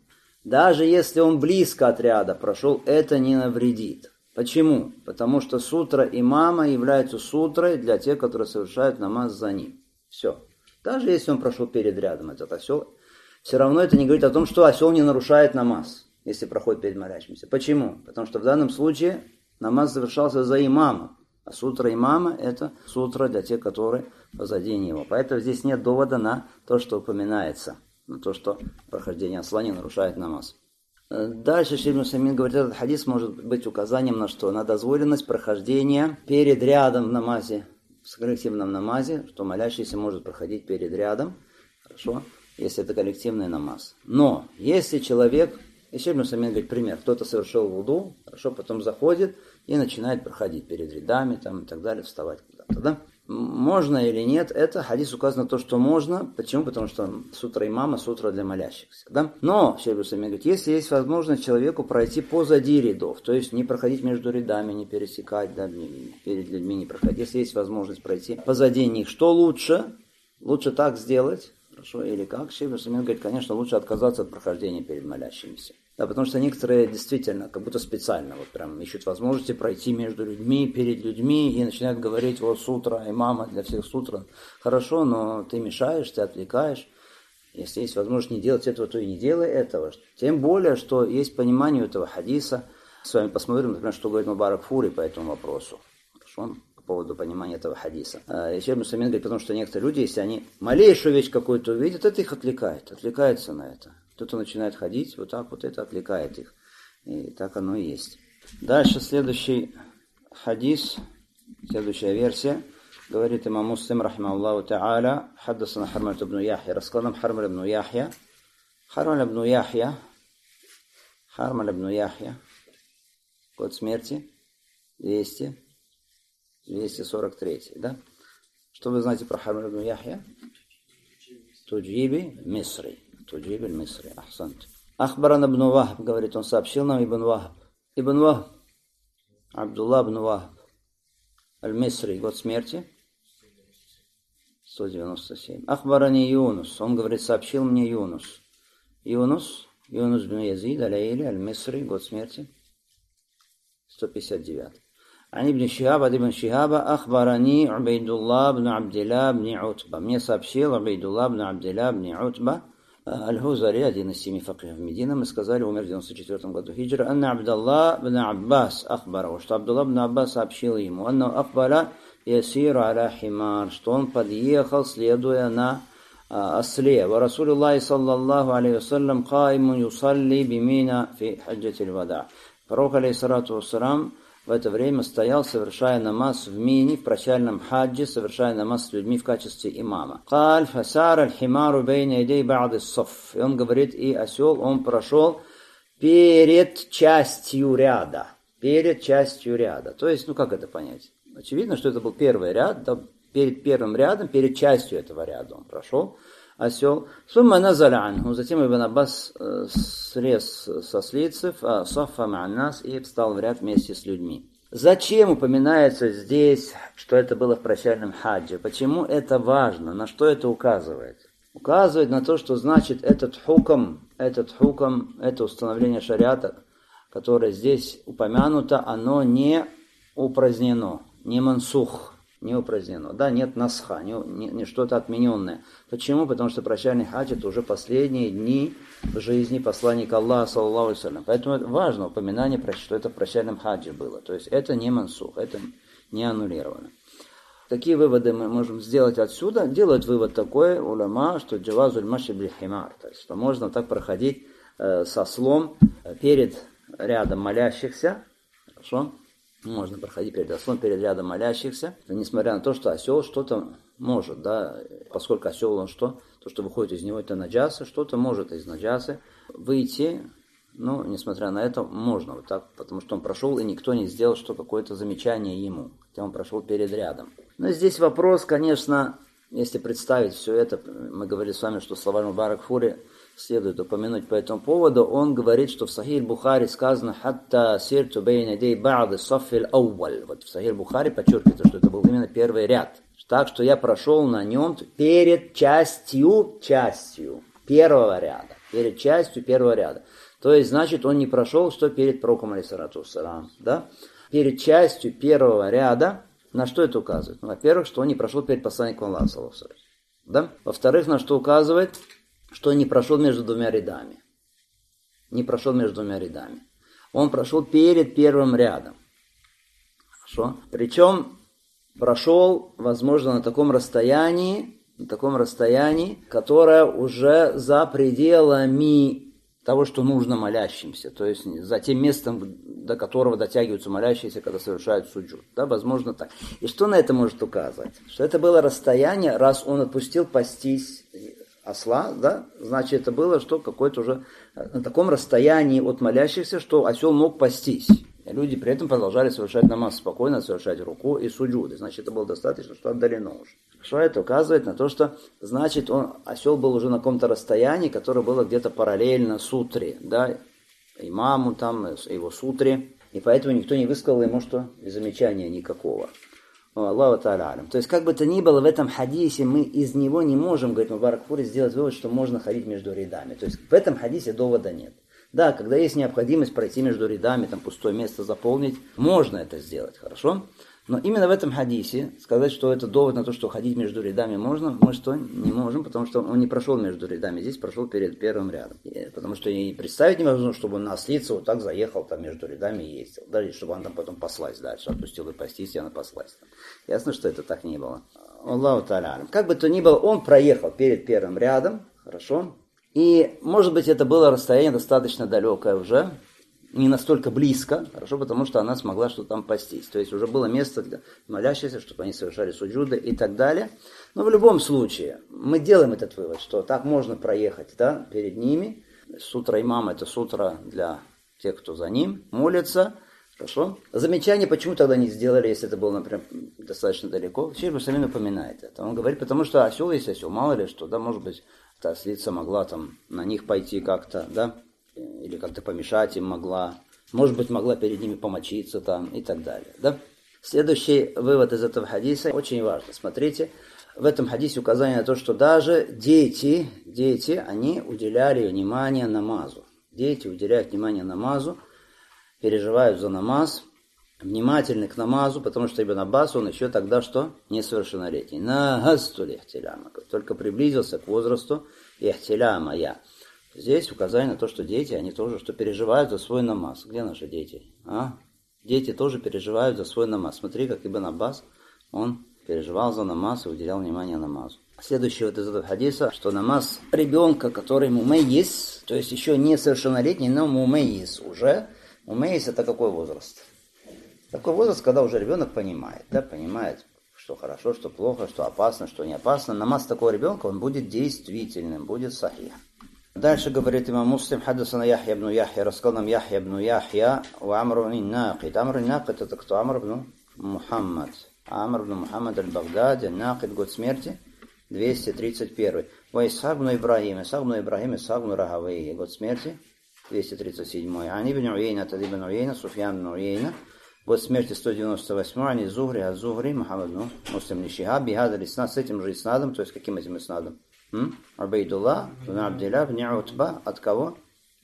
Даже если он близко от ряда прошел, это не навредит. Почему? Потому что сутра имама является сутрой для тех, которые совершают намаз за ним. Все. Даже если он прошел перед рядом, этот осел, все равно это не говорит о том, что осел не нарушает намаз, если проходит перед молящимся. Почему? Потому что в данном случае намаз завершался за имамом. А сутра имама – это сутра для тех, которые позади него. Поэтому здесь нет довода на то, что упоминается, на то, что прохождение осла не нарушает намаз. Дальше Шейх ибн Усаймин говорит, этот хадис может быть указанием на что? На дозволенность прохождения перед рядом в намазе, в коллективном намазе, что молящийся может проходить перед рядом, хорошо, если это коллективный намаз. Но если человек, Шейх ибн Усаймин говорит, пример, кто-то совершил вуду, хорошо, потом заходит и начинает проходить перед рядами там, и так далее, вставать куда-то, да? Можно или нет, это хадис указано то, что можно. Почему? Потому что сутра имама, сутра для молящихся. Да? Но, Шейх ибн Усаймин говорит, если есть возможность человеку пройти позади рядов, то есть не проходить между рядами, не пересекать, да, перед людьми не проходить. Если есть возможность пройти позади них, что лучше? Лучше так сделать, хорошо, или как? Шейх ибн Усаймин говорит, конечно, лучше отказаться от прохождения перед молящимися. Да, потому что некоторые действительно, как будто специально, вот прям ищут возможности пройти между людьми, перед людьми и начинают говорить, вот сутра, имама для всех сутра. Хорошо, но ты мешаешь, ты отвлекаешь. Если есть возможность не делать этого, то и не делай этого. Тем более, что есть понимание этого хадиса. С вами посмотрим, например, что говорит Мубарак Фури по этому вопросу. Хорошо? По поводу понимания этого хадиса. Шейх ибн Усаймин говорит, потому что некоторые люди, если они малейшую вещь какую-то увидят, это их отвлекается на это. Кто-то начинает ходить, вот так вот это отвлекает их. И так оно и есть. Дальше следующий хадис, следующая версия. Говорит имам Муслим, рахимахуллаху та'аля, хаддасана Хармаль ибн Яхья. Рассказал нам Хармаль ибн Яхья. Хармаль ибн Яхья. Год смерти 243, да? Что вы знаете про Хармаль ибн Яхья? Туджиби Мисри. Туджиб аль-Мисри, ахсант. Ахбаран ибн Вахб, говорит, он сообщил нам ибн Вахб. Ибн Вахб, Абдулла ибн Вахб, аль-Мисри, год смерти 197. Ахбарани Юнус, он говорит, сообщил мне Юнус. Юнус бин Язид, аль-Айли, аль-Мисри, год смерти 159. عن ابن شهاب ابن شهاب أخبرني عبيد الله بن عبد الله بن عتبة. Мне сообщил عبيد الله بن عبد الله بن عتبة Аль-Хузари, один из 7 факихов Медины, мы сказали, умер в 94 году хиджры. Анна Абдалла бн Аббас ахбару, что Абдулла бн Аббас сообщил ему, анна ахбара ясиру аля химар, что он подъехал, следуя на осле. Ва Расулуллахи саллаллаху алейхи вассалям каимун юсалли бимина фи хаджатиль вада. Пророк алейхиссалату вассалам в это время стоял, совершая намаз в Мине, в прощальном хаджи, совершая намаз с людьми в качестве имама. Каль фасар аль-химару бейна идей ба'д ис-саф. И он говорит, и осел, он прошел перед частью ряда. Перед частью ряда. То есть, как это понять? Очевидно, что это был первый ряд, да, перед первым рядом, перед частью этого ряда он прошел. Осел. Сумма назаля анху. Затем Ибн Аббас слез со слицев, саффа ма'ан-нас, и встал в ряд вместе с людьми. Зачем упоминается здесь, что это было в прощальном хаджи? Почему это важно? На что это указывает? Указывает на то, что значит этот хукм, это установление шариата, которое здесь упомянуто, оно не упразднено, не мансух. Не упразднено, да, нет насха, не что-то отмененное. Почему? Потому что прощальный хадж это уже последние дни в жизни посланника Аллаха, саллаллаху алейхи ва саллям. Поэтому это важно упоминание, что это в прощальном хадже было. То есть это не мансух, это не аннулировано. Какие выводы мы можем сделать отсюда? Делают вывод такой, уляма, что джавазуль маши биль химар, то есть что можно так проходить с ослом перед рядом молящихся, хорошо? Можно проходить перед ослом, перед рядом молящихся, несмотря на то, что осел что-то может, да, поскольку осел он что? То, что выходит из него, это наджасы, что-то может из наджасы выйти, но, несмотря на это, можно вот так, потому что он прошел, и никто не сделал что какое-то замечание ему, хотя он прошел перед рядом. Но здесь вопрос, конечно, если представить все это, мы говорили с вами, что слова Мубарак Фури следует упомянуть по этому поводу, он говорит, что в Сахих Бухари сказано «Хатта сирту бейна дей ба'ды саффиль ауваль». Вот в Сахих Бухари подчеркивается, что это был именно первый ряд. Так что я прошел на нем перед частью первого ряда. Перед частью первого ряда. То есть, значит, он не прошел, что перед пророком, алейхиссалату вассалам, да? Перед частью первого ряда, на что это указывает? Ну, во-первых, что он не прошел перед посланником Аллаха, саллаллаху алейхи ва саллям, да? Во-вторых, на что указывает? Что он не прошел между двумя рядами. Не прошел между двумя рядами. Он прошел перед первым рядом. Хорошо? Причем прошел, возможно, на таком расстоянии, которое уже за пределами того, что нужно молящимся, то есть за тем местом, до которого дотягиваются молящиеся, когда совершают суджуд. Да, возможно так. И что на это может указывать? Что это было расстояние, раз он отпустил пастись осла, да, значит, это было что какое-то уже на таком расстоянии от молящихся, что осел мог пастись. И люди при этом продолжали совершать намаз спокойно, совершать руку и суджуды. Значит, это было достаточно, что отдалено уже. Что это указывает на то, что, значит, осел был уже на каком-то расстоянии, которое было где-то параллельно сутре, да, имаму там, его сутре, и поэтому никто не высказал ему, что замечания никакого. Аллаху та'аля алям. То есть, как бы то ни было, в этом хадисе мы из него не можем, говорит Мубарак Фури, сделать вывод, что можно ходить между рядами. То есть, в этом хадисе довода нет. Да, когда есть необходимость пройти между рядами, там пустое место заполнить, можно это сделать, хорошо? Но именно в этом хадисе сказать, что это довод на то, что ходить между рядами можно, мы что, не можем, потому что он не прошел между рядами, здесь прошел перед первым рядом. Потому что и представить невозможно, чтобы он на ослице вот так заехал там между рядами и ездил. Даже чтобы он там потом паслась дальше, отпустил и пастись, и она паслась. Ясно, что это так не было. Аллаху та'аля. Как бы то ни было, он проехал перед первым рядом, хорошо? И, может быть, это было расстояние достаточно далекое уже, не настолько близко, хорошо, потому что она смогла что-то там пастись. То есть уже было место для молящихся, чтобы они совершали суджуды и так далее. Но в любом случае, мы делаем этот вывод, что так можно проехать, да, перед ними. Сутра имама – это сутра для тех, кто за ним молится. Хорошо. Замечание, почему тогда не сделали, если это было, например, достаточно далеко. Шейх Бусамин упоминает это. Он говорит, потому что осел есть осел, мало ли что, да, может быть, та ослица могла там на них пойти как-то, да, или как-то помешать им могла, может быть, могла перед ними помочиться там и так далее, да. Следующий вывод из этого хадиса очень важный. Смотрите, в этом хадисе указание на то, что даже дети, они уделяли внимание намазу. Дети уделяют внимание намазу, переживают за намаз, внимательны к намазу, потому что Ибн Аббас, он еще тогда что? Несовершеннолетний. Нагасту лихтиляма. Только приблизился к возрасту ихтиляма я. Здесь указание на то, что дети, они тоже что переживают за свой намаз. Где наши дети? Дети тоже переживают за свой намаз. Смотри, как Ибн Аббас, он переживал за намаз и уделял внимание намазу. Следующее вот из этого хадиса, что намаз ребенка, который мумейис, то есть еще несовершеннолетний, но мумейис уже. Мумейис это какой возраст? Такой возраст, когда уже ребенок понимает, да, понимает, что хорошо, что плохо, что опасно, что не опасно. Намаз такого ребенка, он будет действительным, будет сахих. Дальше говорит имам Муслим, хаддасана Яхья ибн Яхья, рассказал нам Яхья ибн Яхья, у Амр ибн Нақид. Амр ибн Нақид это кто? Амр ибн Мухаммад. Амр ибн Мухаммад аль-Багдади, Нақид, год смерти 231. Ва Исхак ибн Ибрахим, Исхак ибн Рахавейи, год смерти 237. Ани ибн Уейна, Тад ибн Уейна, Суфьян ибн Уейна, год смерти 198. Ани Зухри, Аз-Зухри, Мухаммад ибн Муслим Нишихаб, Бихад аль-Иснад, с этим же Иснадом, то есть каким этим Иснадом? Абайдуллах ибн Абдилlah ибн Утба. От кого?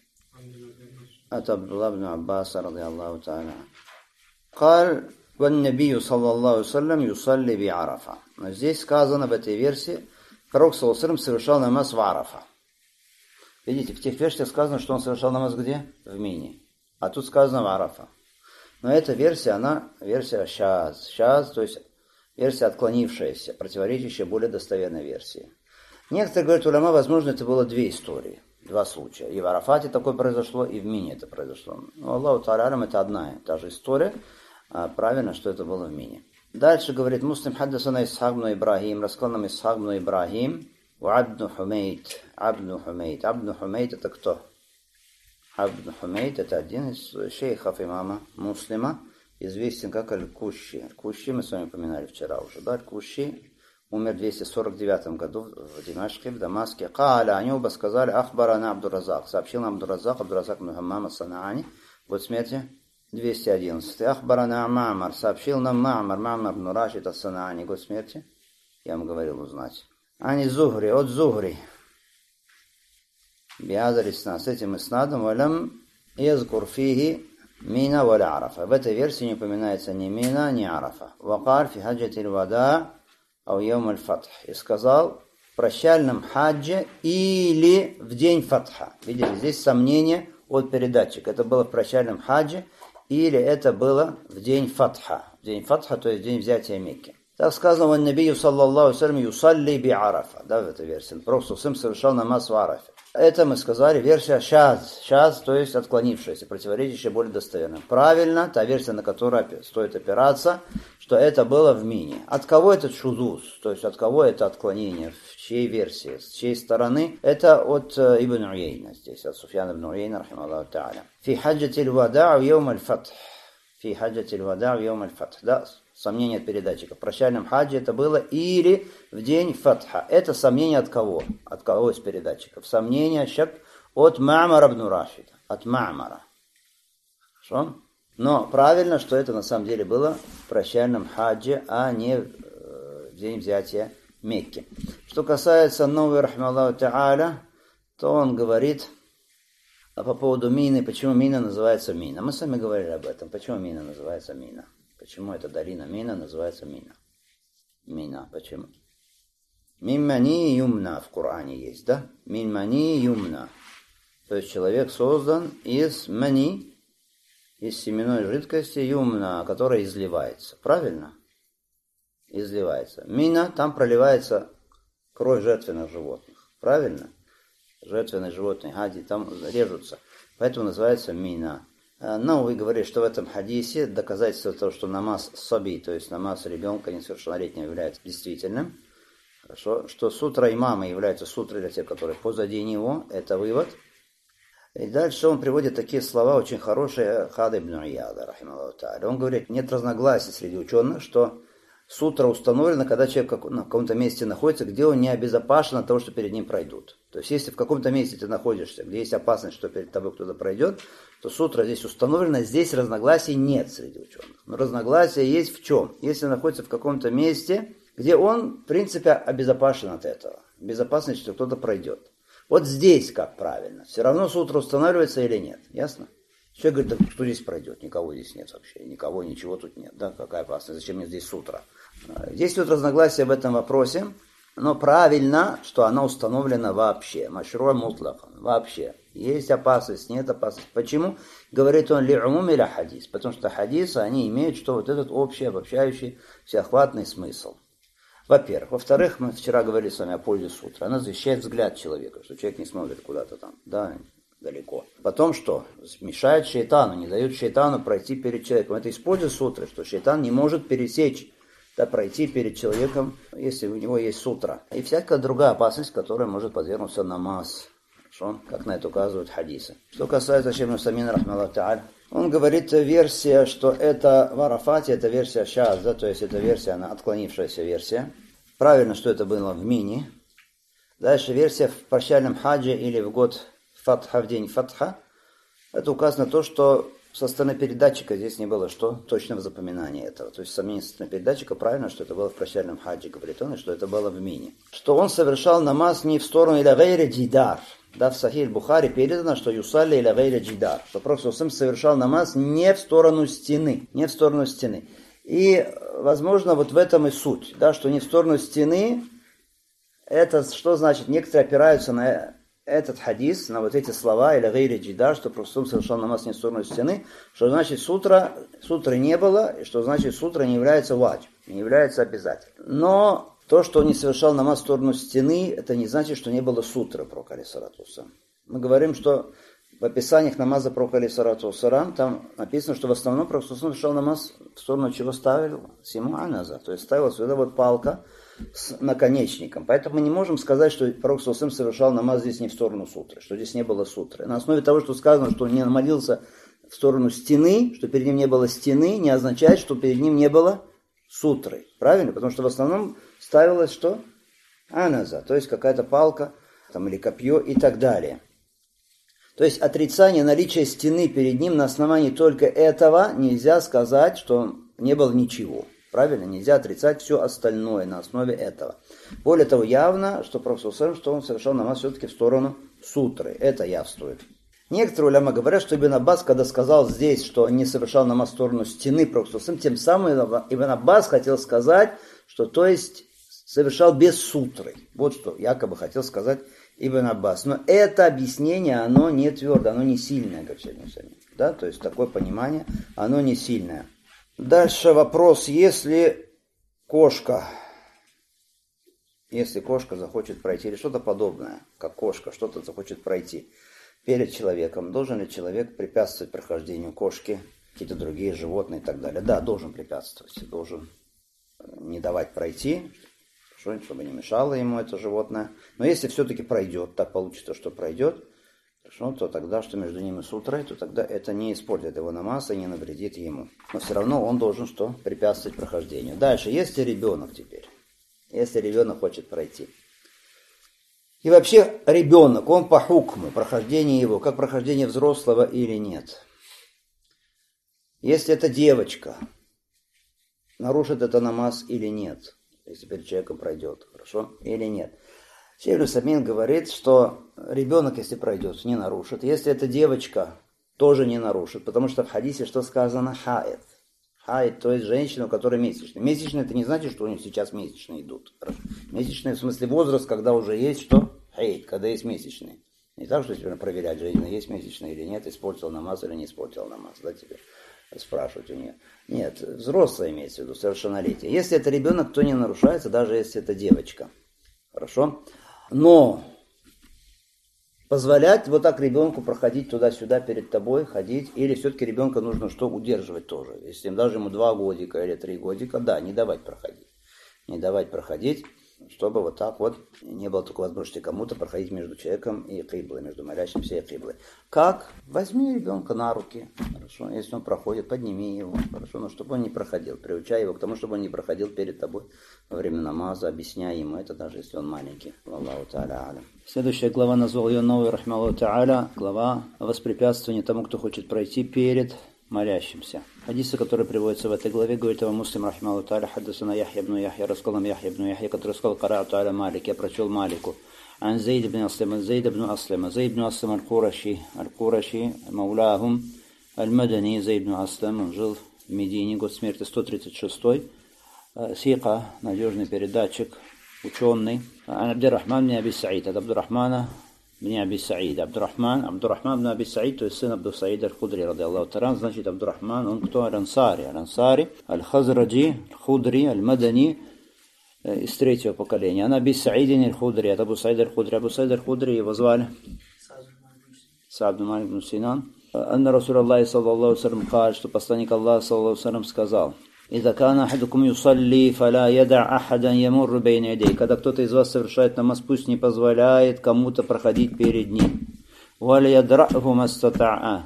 От Абдуллах ибн Аббаса, ради Аллаху та'аля. Каль ван набию саллаллаху саллям юсалли би Арафа. Но здесь сказано в этой версии, пророк саллаллаху саллям совершал намаз в Арафа. Видите, в тех версиях сказано, что он совершал намаз где? В Мине. А тут сказано в Арафа. Но эта версия, она версия шаз, то есть версия отклонившаяся, противоречащая более достоверной версии. Некоторые говорят, уляма, возможно, это было две истории, два случая. И в Арафате такое произошло, и в Мине это произошло. Но Аллаху та'аля это одна и та же история. А правильно, что это было в Мине. Дальше говорит Муслим, хаддасана Исхак ибн Ибрахим, рассказал нам Исхак ибн Ибрахим, Абну Хумейт. Абну Хумейт это кто? Абну Хумейт это один из шейхов имама Муслима, известен как Аль-Куши. Аль-Куши мы с вами упоминали вчера уже, да, Аль-Куши. Умер в 249 году в Димашке, в Дамаске. Кааля, они оба сказали, Ахбарана Абдуразак. Сообщил нам Абдуразак ибн Хаммам Санаани, год смерти 211. Ахбарана Ма'мар. Сообщил нам Ма'мар ибн Рашид ас-Санаани, год смерти. Я вам говорил узнать. Ани Зухри, от Зухри. бихазар иснад, с этим иснадом, валям язкур фихи мина валя арафа. В этой версии не упоминается ни мина, ни арафа. Вакар фи хаджатиль вада ау йом аль-фатх. И сказал в прощальном хаджи или в день фатха. Видите, здесь сомнение от передатчика. Это было в прощальном хаджи или это было в день фатха. В день фатха, то есть день взятия Мекки. Так сказано, ван набию саллаллаху салям юсалли би арафа. Да, в этой версии. Пророк совершал намаз в Арафе. Это мы сказали версия шаз. Шаз, то есть отклонившаяся, противоречащая более достоверно. Правильно, та версия, на которую стоит опираться, что это было в Мине. От кого этот шузуз? То есть от кого это отклонение? В чьей версии? С чьей стороны? Это от Ибн Уейна здесь, от Суфьяна ибн Уейна, рахималлаху та'аля. Фи хаджатиль вада' йом аль-фатх. Фи хаджатиль вада' йом аль-фатх. Да, сомнение от передатчика. В прощальном хаджи это было или в день фатха. Это сомнение от кого? От кого из передатчиков? Сомнение, шак, от Ма'мара ибн Рашида. От Ма'мара. Хорошо? Но правильно, что это на самом деле было в прощальном хаджи, а не в день взятия Мекки. Что касается Навави, рахимахуллаху та'аля, то он говорит по поводу Мины, почему Мина называется Мина. Мы с вами говорили об этом. Почему Мина называется Мина? Почему эта долина Мина называется Мина? Мина. Почему? Миммани юмна в Коране есть, да? Миммани юмна. То есть человек создан из мани, из семенной жидкости юмна, которая изливается. Правильно? Изливается. Мина, там проливается кровь жертвенных животных. Правильно? Жертвенные животные, хади, там режутся. Поэтому называется Мина. Но вы говорите, что в этом хадисе доказательство того, что намаз саби, то есть намаз ребенка несовершеннолетнего, является действительным. Хорошо. Что сутра имама является сутрой для тех, которые позади него. Это вывод. И дальше он приводит такие слова, очень хорошие, Хад ибн Ияда, рахимахуллаху та'аля. Он говорит, нет разногласий среди ученых, что сутра установлена, когда человек на каком-то месте находится, где он не обезопасен от того, что перед ним пройдут. То есть, если в каком-то месте ты находишься, где есть опасность, что перед тобой кто-то пройдет, то сутра здесь установлена, здесь разногласий нет среди ученых. Но разногласия есть в чем? Если он находится в каком-то месте, где он, в принципе, обезопасен от этого. Безопасность, что кто-то пройдет. Вот здесь как правильно. Все равно сутра устанавливается или нет. Ясно? Человек говорит, да кто здесь пройдет? Никого здесь нет вообще. Никого, ничего тут нет. Да, какая опасность? Зачем мне здесь сутра? Здесь идет разногласие в этом вопросе. Но правильно, что она установлена вообще. Машруа мутлахан. Вообще. Есть опасность, нет опасности. Почему? Говорит он ли'умум или хадис. Потому что хадисы, они имеют что вот этот общий, обобщающий, всеохватный смысл. Во-первых. Во-вторых, мы вчера говорили с вами о пользе сутры. Она защищает взгляд человека, что человек не смотрит куда-то там. Да, далеко. Потом что? Мешает шейтану, не дает шейтану пройти перед человеком. Это использует сутры, что шейтан не может пересечь, да, пройти перед человеком, если у него есть сутра. И всякая другая опасность, которая может подвергнуться намаз. Хорошо? Как на это указывают хадисы. Что касается Шейх ибн Усаймин, рахмаллаху та'аля, он говорит, версия, что это в Арафате, это версия шаз, да, то есть это версия, она отклонившаяся версия. Правильно, что это было в Мине. Дальше версия в прощальном хаджи или в год фатха, в день фатха. Это указано то, что со стороны передатчика здесь не было что? Точного запоминания этого. То есть сомнение со стороны передатчика правильно, что это было в прощальном хаджи, говорит он, и что это было в Мине. Что он совершал намаз не в сторону иля гайра джидар. Да, в Сахих Бухари передано, что юсалли иля гайра джидар. Что Пророк совершал намаз не в сторону стены. Не в сторону стены. И, возможно, вот в этом и суть. Да, что не в сторону стены. Это что значит? Некоторые опираются на этот хадис, на вот эти слова, или гайри джидар, что Пророк совершал намаз не в сторону стены, что значит сутры не было, и что значит сутра не является ваджиб, не является обязательным. Но то, что он не совершал намаз в сторону стены, это не значит, что не было сутры Пророка алейхиссалату вассалям. Мы говорим, что в описаниях намаза Пророка алейхиссалату вассалям там написано, что в основном Пророк совершал намаз в сторону чего ставил? Симуа назад, то есть ставил сюда вот палка с наконечником. Поэтому мы не можем сказать, что Пророк совершал намаз здесь не в сторону сутры, что здесь не было сутры. На основе того, что сказано, что он не молился в сторону стены, что перед ним не было стены, не означает, что перед ним не было сутры. Правильно? Потому что в основном ставилось что? Аназа, то есть какая-то палка там, или копье и так далее. То есть отрицание наличия стены перед ним на основании только этого нельзя сказать, что не было ничего. Правильно? Нельзя отрицать все остальное на основе этого. Более того, явно, что Пророк, что он совершал намаз все-таки в сторону сутры. Это явствует. Некоторые уляма говорят, что Ибн Аббас, когда сказал здесь, что не совершал намаз в сторону стены Пророка, тем самым Ибн Аббас хотел сказать, что то есть совершал без сутры. Вот что якобы хотел сказать Ибн Аббас. Но это объяснение, оно не твердое, оно не сильное, как сегодня сами. Да? То есть такое понимание, оно не сильное. Дальше вопрос, если кошка захочет пройти, или что-то подобное, как кошка, что-то захочет пройти перед человеком, должен ли человек препятствовать прохождению кошки, какие-то другие животные и так далее? Да, должен препятствовать, должен не давать пройти, чтобы не мешало ему это животное. Но если все-таки пройдет, так получится, что пройдет, то тогда, что между ним и сутрой, то тогда это не испортит его намаз и не навредит ему. Но все равно он должен что? Препятствовать прохождению. Дальше, если ребенок хочет пройти. И вообще ребенок, он по хукму, прохождение его, как прохождение взрослого или нет. Если это девочка, нарушит это намаз или нет, если перед человеком пройдет, хорошо, или нет. Шейх Аль-Усаймин говорит, что ребенок, если пройдет, не нарушит. Если это девочка, тоже не нарушит, потому что в хадисе что сказано? Хаид. Хаид, то есть женщина, у которой месячные. Месячные, это не значит, что у них сейчас месячные идут. Хорошо. Месячные, в смысле возраст, когда уже есть что? Хаид, когда есть месячные. Не так, что теперь проверять, женщина есть месячные или нет, испортил намаз или не испортил намаз, да, тебе спрашивать у нее. Нет, взрослая имеется в виду, совершеннолетие. Если это ребенок, то не нарушается, даже если это девочка. Хорошо? Но позволять вот так ребенку проходить туда-сюда перед тобой, ходить, или все-таки ребенка нужно что? Удерживать тоже. Если даже ему 2 годика или 3 годика, да, не давать проходить. Не давать проходить, чтобы вот так вот не было только возможности кому-то проходить между человеком и киблой, между молящимся и киблой. Как? Возьми ребенка на руки, хорошо, если он проходит, подними его, хорошо, но чтобы он не проходил, приучай его к тому, чтобы он не проходил перед тобой во время намаза, объясняй ему это, даже если он маленький. Аллаху та'аля алям. Следующая глава назвал ее новой, рахмаллаху та'аля, глава о воспрепятствовании тому, кто хочет пройти перед молящимся. Хадисы, которые приводятся в этой главе, говорит о Муслим, рахмаллаху та'аля, хаддасана Яхья ибн Яхья, рассказал нам Яхья ибн Яхья, который сказал, кара'ату аля Малик, я прочел Малику. عن زيد بن أسلم زيد بن أسلم القرشي مولاهم المدني زيد بن أسلم, он жил в Медине, год смерти 136, сика, надежный передатчик, ученый. عن عبد الرحمن بن أبي سعيد, от Абдурахмана بن أبي سعيد, Абдурахман بن أبي سعيد, то есть сын Абду Саида аль-Худри, ради Аллаху таран, значит Абдурахман, он кто? Аль-Ансари, Аль-Хазраджи, Аль-Худри, Аль-Мадани, из 3-го поколения. Она Аби Саидин аль-Худри, от Абу Саида аль-Худри. Абу Саида аль-Худри его звали Саад бин Малик бин Синан. Анна Расул Аллахи саллаллаху салям сказал, что посланник Аллаха саллаллаху салям сказал: «Иза кана ахадукум юсалли, фаля яда ахадан ямурру бейна ядей». Когда кто-то из вас совершает намаз, пусть не позволяет кому-то проходить перед ним. Валя ядраху мастата'a.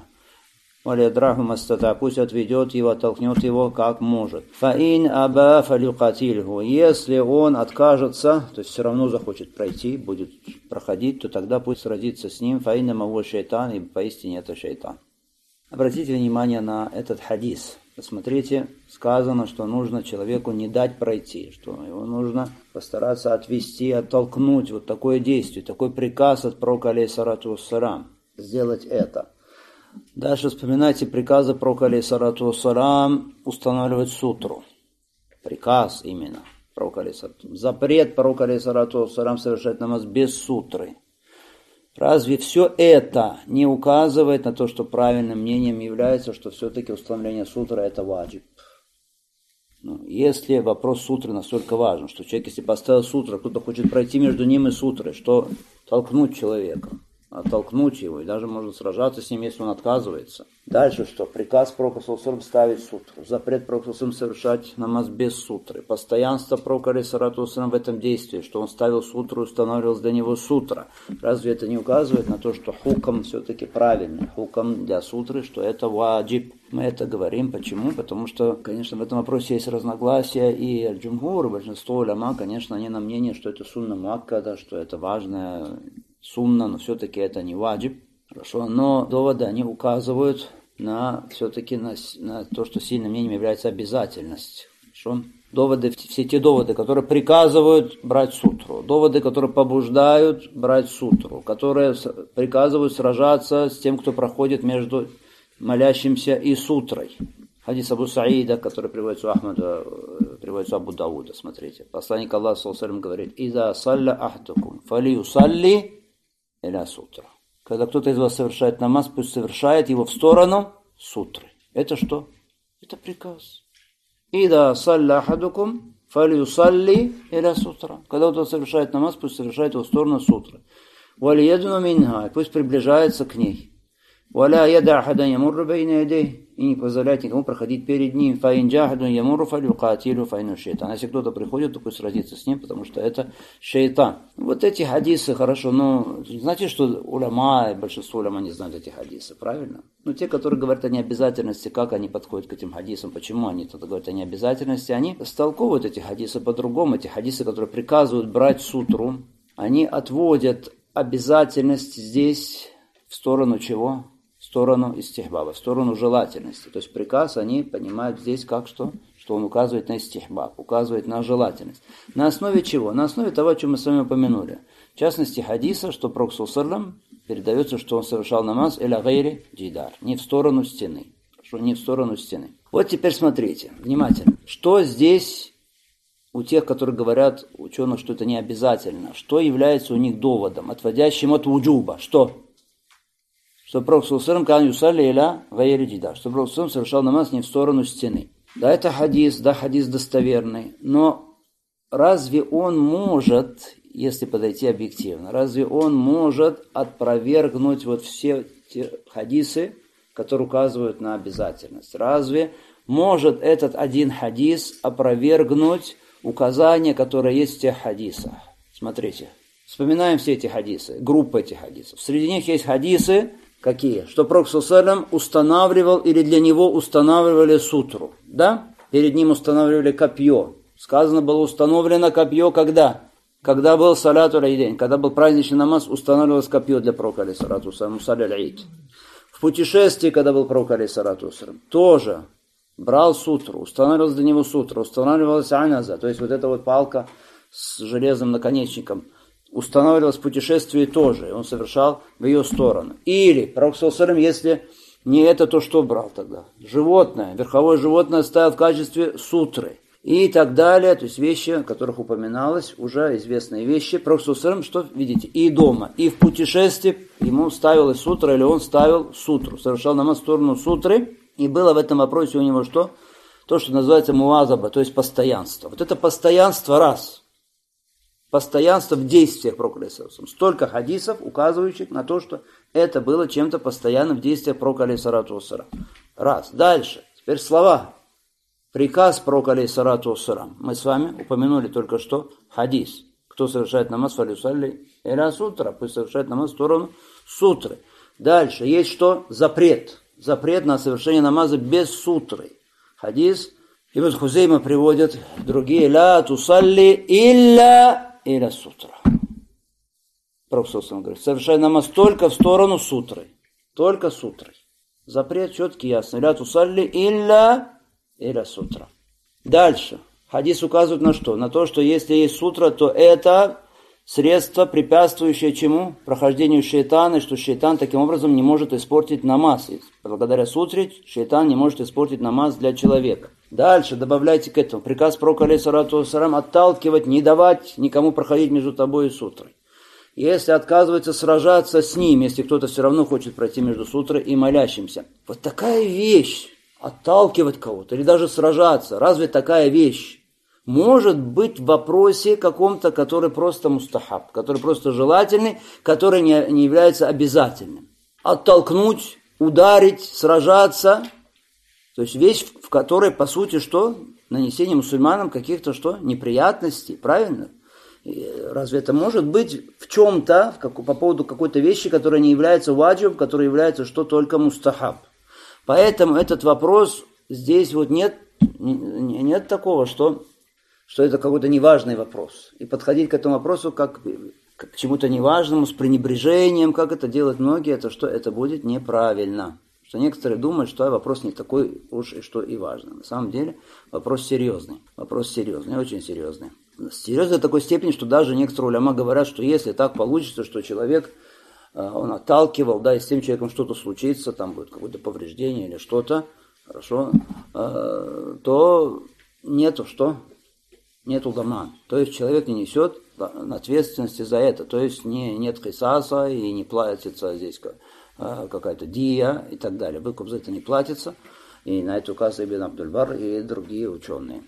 Пусть отведет его, оттолкнет его как может. Фаин аба фалюкатильгу. Если он откажется, то есть все равно захочет пройти, будет проходить, то тогда пусть сразится с ним. Фаин маву шайтан, и поистине это шайтан. Обратите внимание на этот хадис. Посмотрите, сказано, что нужно человеку не дать пройти, что его нужно постараться отвести, оттолкнуть. Вот такое действие, такой приказ от пророка алейхиссалату вассалям. Сделать это. Дальше вспоминайте приказы пророка алейхиссалату вассалям устанавливать сутру. Приказ именно пророка алейхиссалату. Запрет пророка алейхиссалату вассалям совершать намаз без сутры. Разве все это не указывает на то, что правильным мнением является, что все-таки установление сутры это ваджиб? Если вопрос сутры настолько важен, что человек, если поставил сутру, кто-то хочет пройти между ним и сутрой, что толкнуть человека, оттолкнуть его, и даже можно сражаться с ним, если он отказывается. Дальше что? Приказ пророка саллаллаху ставить сутру. Запрет пророка саллаллаху совершать намаз без сутры. Постоянство пророка алейхиссалату вассалям в этом действии, что он ставил сутру и устанавливал для него сутра. Разве это не указывает на то, что хукам все-таки правильный? Хукам для сутры, что это ваджиб. Мы это говорим. Почему? Потому что, конечно, в этом вопросе есть разногласия, и аль-джумхур, большинство уляма, конечно, они на мнение, что это сунна муаккада, что это важная сунна, но все-таки это не ваджиб. Хорошо, но доводы они указывают на все-таки на то, что сильным мнением является обязательность. Доводы, все те доводы, которые приказывают брать сутру, доводы, которые побуждают брать сутру, которые приказывают сражаться с тем, кто проходит между молящимся и сутрой. Хадис Абу Саида, который приводится у Ахмада, приводится у Абу Дауда, смотрите. Посланник Аллаха саллаллаху алейхи ва саллям говорит: «Иза салля ахдукум, фалиюсалли иля сутра». Когда кто-то из вас совершает намаз, пусть совершает его в сторону сутры. Это что? Это приказ. «Ида салля ахадукум, фалиюсалли иля сутра». Когда кто-то совершает намаз, пусть совершает его в сторону сутры. «Валиядуну минха», пусть приближается к ней. «Валя яда ахадан ямурру бейна ядей», и не позволяет никому проходить перед ним. «Фаин джахадан ямурру фалюкатилю файну шейтан». Если кто-то приходит, то пусть сразится с ним, потому что это шейтан. Вот эти хадисы хорошо, но знаете, что уляма, большинство уляма не знают эти хадисы, правильно? Но те, которые говорят о необязательности, как они подходят к этим хадисам, почему они тогда говорят о необязательности, они истолковывают эти хадисы по-другому. Эти хадисы, которые приказывают брать сутру, они отводят обязательность здесь в сторону чего? В сторону истихбаба, в сторону желательности. То есть приказ они понимают здесь как что он указывает на истихбаб, указывает на желательность. На основе чего? На основе того, о чем мы с вами упомянули. В частности, хадиса, что Пророк саллаллаху алейхи ва саллям передается, что он совершал намаз эля гайри джидар, не в сторону стены. Хорошо, не в сторону стены. Вот теперь смотрите, внимательно. Что здесь у тех, которые говорят, ученых, что это не обязательно, что является у них доводом, отводящим от вуджуба? Что Пророк саллаллаху алейхи ва саллям что Пророк совершал намаз не в сторону стены. Да, это хадис достоверный, но разве он может, если подойти объективно, разве он может опровергнуть вот все те хадисы, которые указывают на обязательность? Разве может этот один хадис опровергнуть указания, которые есть в тех хадисах? Смотрите, вспоминаем все эти хадисы, группа этих хадисов. Среди них есть хадисы, какие? Что Пророк саллаллаху алейхи ва саллям устанавливал или для него устанавливали сутру. Да? Перед ним устанавливали копье. Сказано было установлено копье когда? Когда был салату аль-Идейн, когда был праздничный намаз, устанавливалось копье для Пророка алейхиссалату вассалям, мусалли аль-Ид. В путешествии, когда был Пророк алейхиссалату вассалям, тоже брал сутру, устанавливалась для него сутра, устанавливалась аназа, то есть вот эта вот палка с железным наконечником, устанавливалось в путешествии тоже, и он совершал в ее сторону. Или, Пророк саллаллаху алейхи ва саллям, если не это, то что брал тогда? Животное, верховое животное ставил в качестве сутры. И так далее, то есть вещи, о которых упоминалось, уже известные вещи. Пророк саллаллаху алейхи ва саллям, что видите, и дома, и в путешествии ему ставилась сутра, или он ставил сутру, совершал намаз в сторону сутры, и было в этом вопросе у него что? То, что называется муазаба, то есть постоянство. Вот это постоянство раз. Постоянство в действиях Пророка алейхи салату. Столько хадисов, указывающих на то, что это было чем-то постоянным в действиях Пророка алейхи салату. Раз. Дальше. Теперь слова. Приказ Пророка алейхи салату. Мы с вами упомянули только что хадис. Кто совершает намаз, фалюсалли иля сутра, пусть совершает намаз в сторону сутры. Дальше. Есть что? Запрет. Запрет на совершение намаза без сутры. Хадис. Ибн Хузейма приводит другие. Ла тусалли илля иля сутра. Пророк саллаллаху алейхи ва саллям говорит, совершай намаз только в сторону сутры. Только сутрой. Запрет четкий, ясный. Ля тусалли илля иля сутра. Дальше. Хадис указывает на что? На то, что если есть сутра, то это средство, препятствующее чему? Прохождению шейтана, и что шейтан таким образом не может испортить намаз. И благодаря сутре шейтан не может испортить намаз для человека. Дальше добавляйте к этому приказ Пророка алейхи салату вассалям отталкивать, не давать никому проходить между тобой и сутрой. Если отказывается сражаться с ним, если кто-то все равно хочет пройти между сутрой и молящимся. Вот такая вещь, отталкивать кого-то или даже сражаться, разве такая вещь может быть в вопросе каком-то, который просто мустахаб, который просто желательный, который не является обязательным? Оттолкнуть, ударить, сражаться, то есть вещь, в которой, по сути, что? Нанесение мусульманам каких-то что? Неприятностей, правильно? И разве это может быть в чем-то, по поводу какой-то вещи, которая не является ваджибом, которая является что? Только мустахаб. Поэтому этот вопрос, здесь вот нет такого, что это какой-то неважный вопрос. И подходить к этому вопросу как к чему-то неважному, с пренебрежением, как это делают многие, это что? Это будет неправильно. Что некоторые думают, что вопрос не такой уж и что и важный. На самом деле вопрос серьезный, очень серьезный. Серьезный до такой степени, что даже некоторые уляма говорят, что если так получится, что человек, он отталкивал, да, и с тем человеком что-то случится, там будет какое-то повреждение или что-то, хорошо, то нету что? Нету даман. То есть человек не несет ответственности за это. То есть нет хисаса и не платится здесь какая-то дия и так далее. Выкуп за это не платится. И на это указывает Ибн Абдуль-Бар и другие ученые.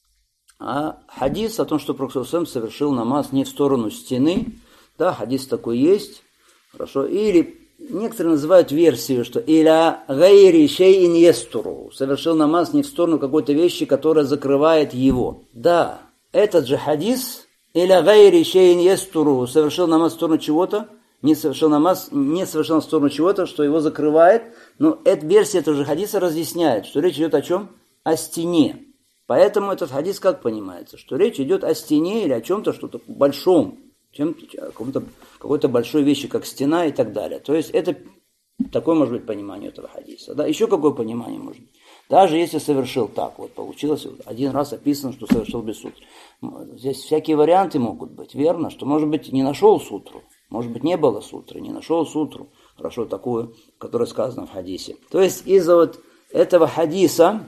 А хадис о том, что Пророк совершил намаз не в сторону стены, да, хадис такой есть, хорошо, или некоторые называют версию, что «иля гайри шейин естуру» совершил намаз не в сторону какой-то вещи, которая закрывает его. Да, этот же хадис «иля гайри шейин естуру» совершил намаз в сторону чего-то, не совершил в сторону чего-то, что его закрывает, но эта версия этого же хадиса разъясняет, что речь идет о чем? О стене. Поэтому этот хадис как понимается? Что речь идет о стене или о чем-то, что-то большом, какой-то большой вещи, как стена и так далее. То есть это такое может быть понимание этого хадиса. Да? Еще какое понимание может быть? Даже если совершил так, вот получилось, один раз описано, что совершил без сутры. Здесь всякие варианты могут быть, верно? Что, может быть, не нашел сутру, может быть, не было сутры, не нашел сутру, хорошо, такую, которая сказана в хадисе. То есть из-за этого хадиса,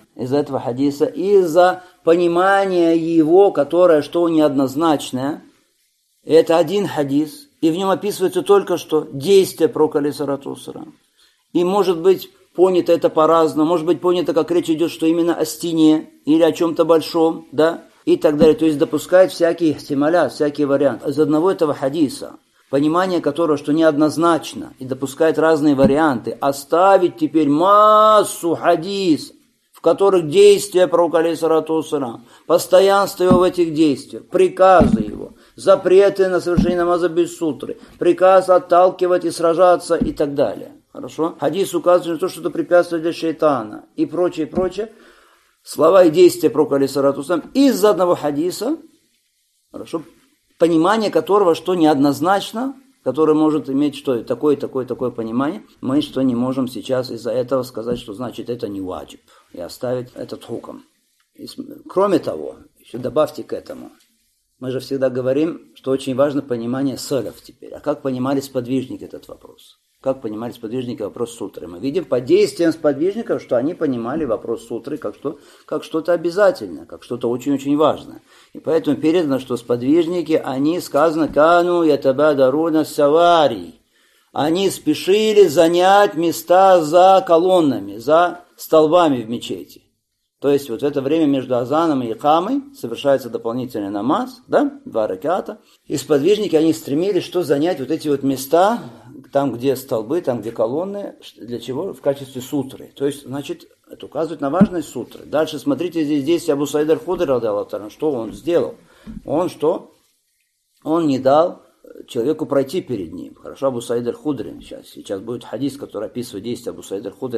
из-за понимания его, которое что неоднозначное, это один хадис, и в нем описывается только что действие пророка алейхиссалату вассалям. И может быть понято это по-разному, может быть понято, как речь идет, что именно о стене или о чем-то большом, да, и так далее. То есть допускает всякие ихтималят, всякие варианты. Из одного этого хадиса, понимание которого, что неоднозначно, и допускает разные варианты, оставить теперь массу хадисов, в которых действия пророка алейхиссалату вассалям, постоянство его в этих действиях, приказы его, запреты на совершение намаза без сутры, приказ отталкивать и сражаться и так далее. Хорошо? Хадис указывает на то, что это препятствие для шайтана и прочее, прочее. Слова и действия пророка алейхиссалату вассалям из одного хадиса, хорошо, понимание которого, что неоднозначно, который может иметь что такое понимание, мы что не можем сейчас из-за этого сказать, что значит это не ваджиб, и оставить этот хукм. Кроме того, еще добавьте к этому, мы же всегда говорим, что очень важно понимание салаф теперь. А как понимали сподвижники этот вопрос? Как понимали сподвижники вопрос сутры? Мы видим по действиям сподвижников, что они понимали вопрос сутры как что-то обязательное, как что-то очень-очень важное. И поэтому передано, что сподвижники, они сказано, кану ятабадаруна савари. Они спешили занять места за колоннами, за столбами в мечети. То есть вот в это время между азаном и икамой совершается дополнительный намаз, да, 2 раката. И сподвижники, они стремились, что занять вот эти вот места, там, где столбы, там, где колонны, для чего? В качестве сутры. То есть, значит, это указывает на важность сутры. Дальше смотрите, здесь Абу Саид аль-Худри, что он сделал? Он что? Он не дал человеку пройти перед ним. Хорошо, Абу Саид аль-Худри, сейчас будет хадис, который описывает действие Абу Саид аль-Худри,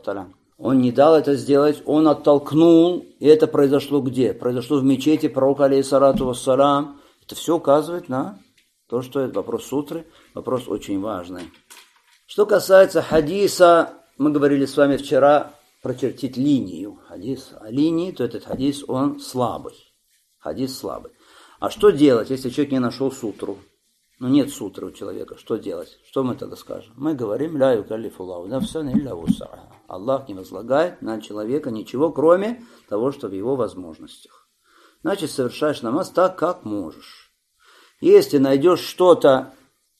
он не дал это сделать, он оттолкнул, и это произошло где? Произошло в мечети пророка алейхиссалату вассалям. Это все указывает на то, что это вопрос сутры, вопрос очень важный. Что касается хадиса, мы говорили с вами вчера прочертить линию. Хадис о линии, то этот хадис, он слабый. Хадис слабый. А что делать, если человек не нашел сутру? Ну, нет сутры у человека, что делать? Что мы тогда скажем? Мы говорим, ля юкаллифуллаху нафсан илля вус'аха. Аллах не возлагает на человека ничего, кроме того, что в его возможностях. Значит, совершаешь намаз так, как можешь. Если найдешь что-то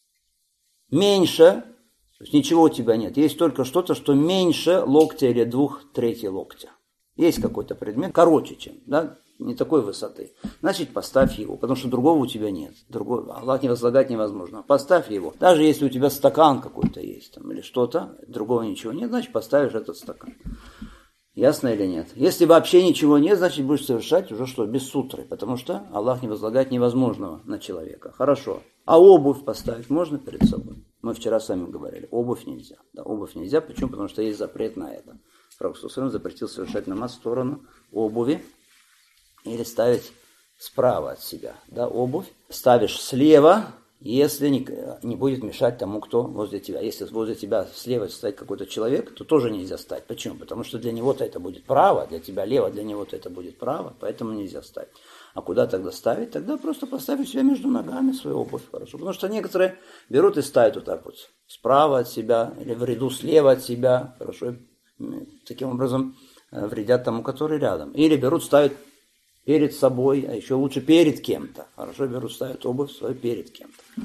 меньше, то есть ничего у тебя нет, есть только что-то, что меньше локтя или 2/3 локтя. Есть какой-то предмет, короче, чем, да, не такой высоты. Значит, поставь его, потому что другого у тебя нет. Аллах не возлагать невозможно. Поставь его. Даже если у тебя стакан какой-то есть там, или что-то, другого ничего нет, значит, поставишь этот стакан. Ясно или нет? Если вообще ничего нет, значит, будешь совершать уже что? Без сутры, потому что Аллах не возлагает невозможного на человека. Хорошо. А обувь поставить можно перед собой? Мы вчера с вами говорили, обувь нельзя. Да, обувь нельзя, почему? Потому что есть запрет на это. Пророк запретил совершать намаз в сторону обуви или ставить справа от себя. Да, обувь ставишь слева если не будет мешать тому, кто возле тебя. Если возле тебя слева стоит какой-то человек, то тоже нельзя стать. Почему? Потому что для него-то это будет право, для тебя лево, для него-то это будет право, поэтому нельзя стать. А куда тогда ставить? Тогда просто поставить себя между ногами свою обувь. Хорошо. Потому что некоторые берут и ставят вот так вот справа от себя или в ряду слева от себя. Хорошо. Таким образом вредят тому, который рядом. Или берут, ставят перед собой, а еще лучше перед кем-то. Хорошо, берут, ставят обувь свою перед кем-то.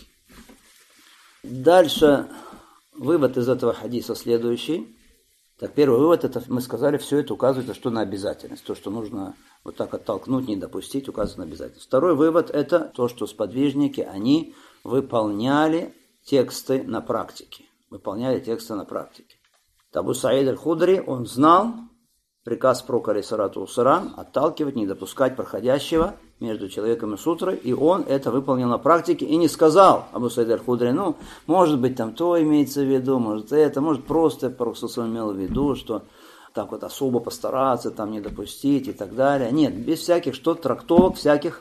Дальше вывод из этого хадиса следующий. Так, первый вывод, это мы сказали, все это указывает, что на обязательность. То, что нужно вот так оттолкнуть, не допустить, указывает на обязательность. Второй вывод, это то, что сподвижники, они выполняли тексты на практике. Выполняли тексты на практике. Абу Саид аль-Худри, он знал приказ пророка алейхиссалату вассалям отталкивать, не допускать проходящего между человеком и сутрой, и он это выполнил на практике и не сказал Абу Саид аль-Худри, может быть, там то имеется в виду, может это, может просто пророк имел в виду, что так вот особо постараться, там не допустить и так далее. Нет, без всяких трактовок, всяких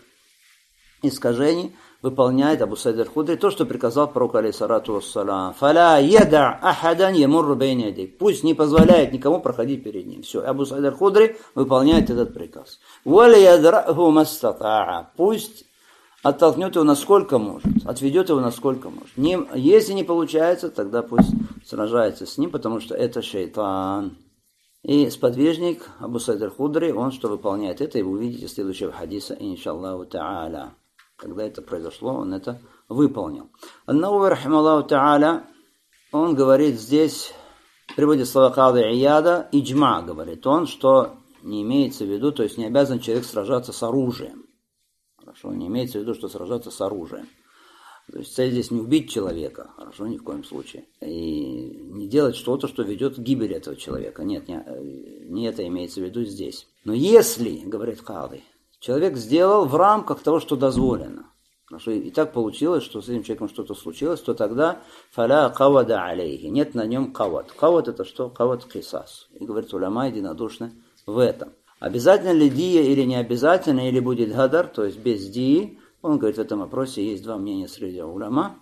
искажений выполняет Абу Саид аль-Худри то, что приказал пророк алейхиссалату вассалям. «Фаля яда ахадан ямурру бейна ядей». Пусть не позволяет никому проходить перед ним. Все, Абу Саид аль-Худри выполняет этот приказ. «Валя ядраху мастатаа». Пусть оттолкнет его насколько может, отведет его насколько может. Если не получается, тогда пусть сражается с ним, потому что это шайтан. И сподвижник Абу Саид аль-Худри, он что выполняет это, и вы увидите следующего хадиса, иншаллаху та'аля. Когда это произошло, он это выполнил. Ан-Навави рахимахуллаху та'аля, он говорит здесь, приводит слова Кады Ияда, иджма, говорит он, что не имеется в виду, то есть не обязан человек сражаться с оружием. Хорошо, не имеется в виду, что сражаться с оружием. То есть цель здесь не убить человека, хорошо, ни в коем случае. И не делать что-то, что ведет к гибели этого человека. Нет, не это имеется в виду здесь. Но если, говорит Кады, человек сделал в рамках того, что дозволено. Хорошо, и так получилось, что с этим человеком что-то случилось, то тогда фаля кавада алейхи. Нет на нем кавад. Кавад это что? Кавад кисас. И говорит уляма единодушны в этом. Обязательно ли дия или не обязательно, или будет гадар, то есть без дии. Он говорит, в этом вопросе есть два мнения среди уляма.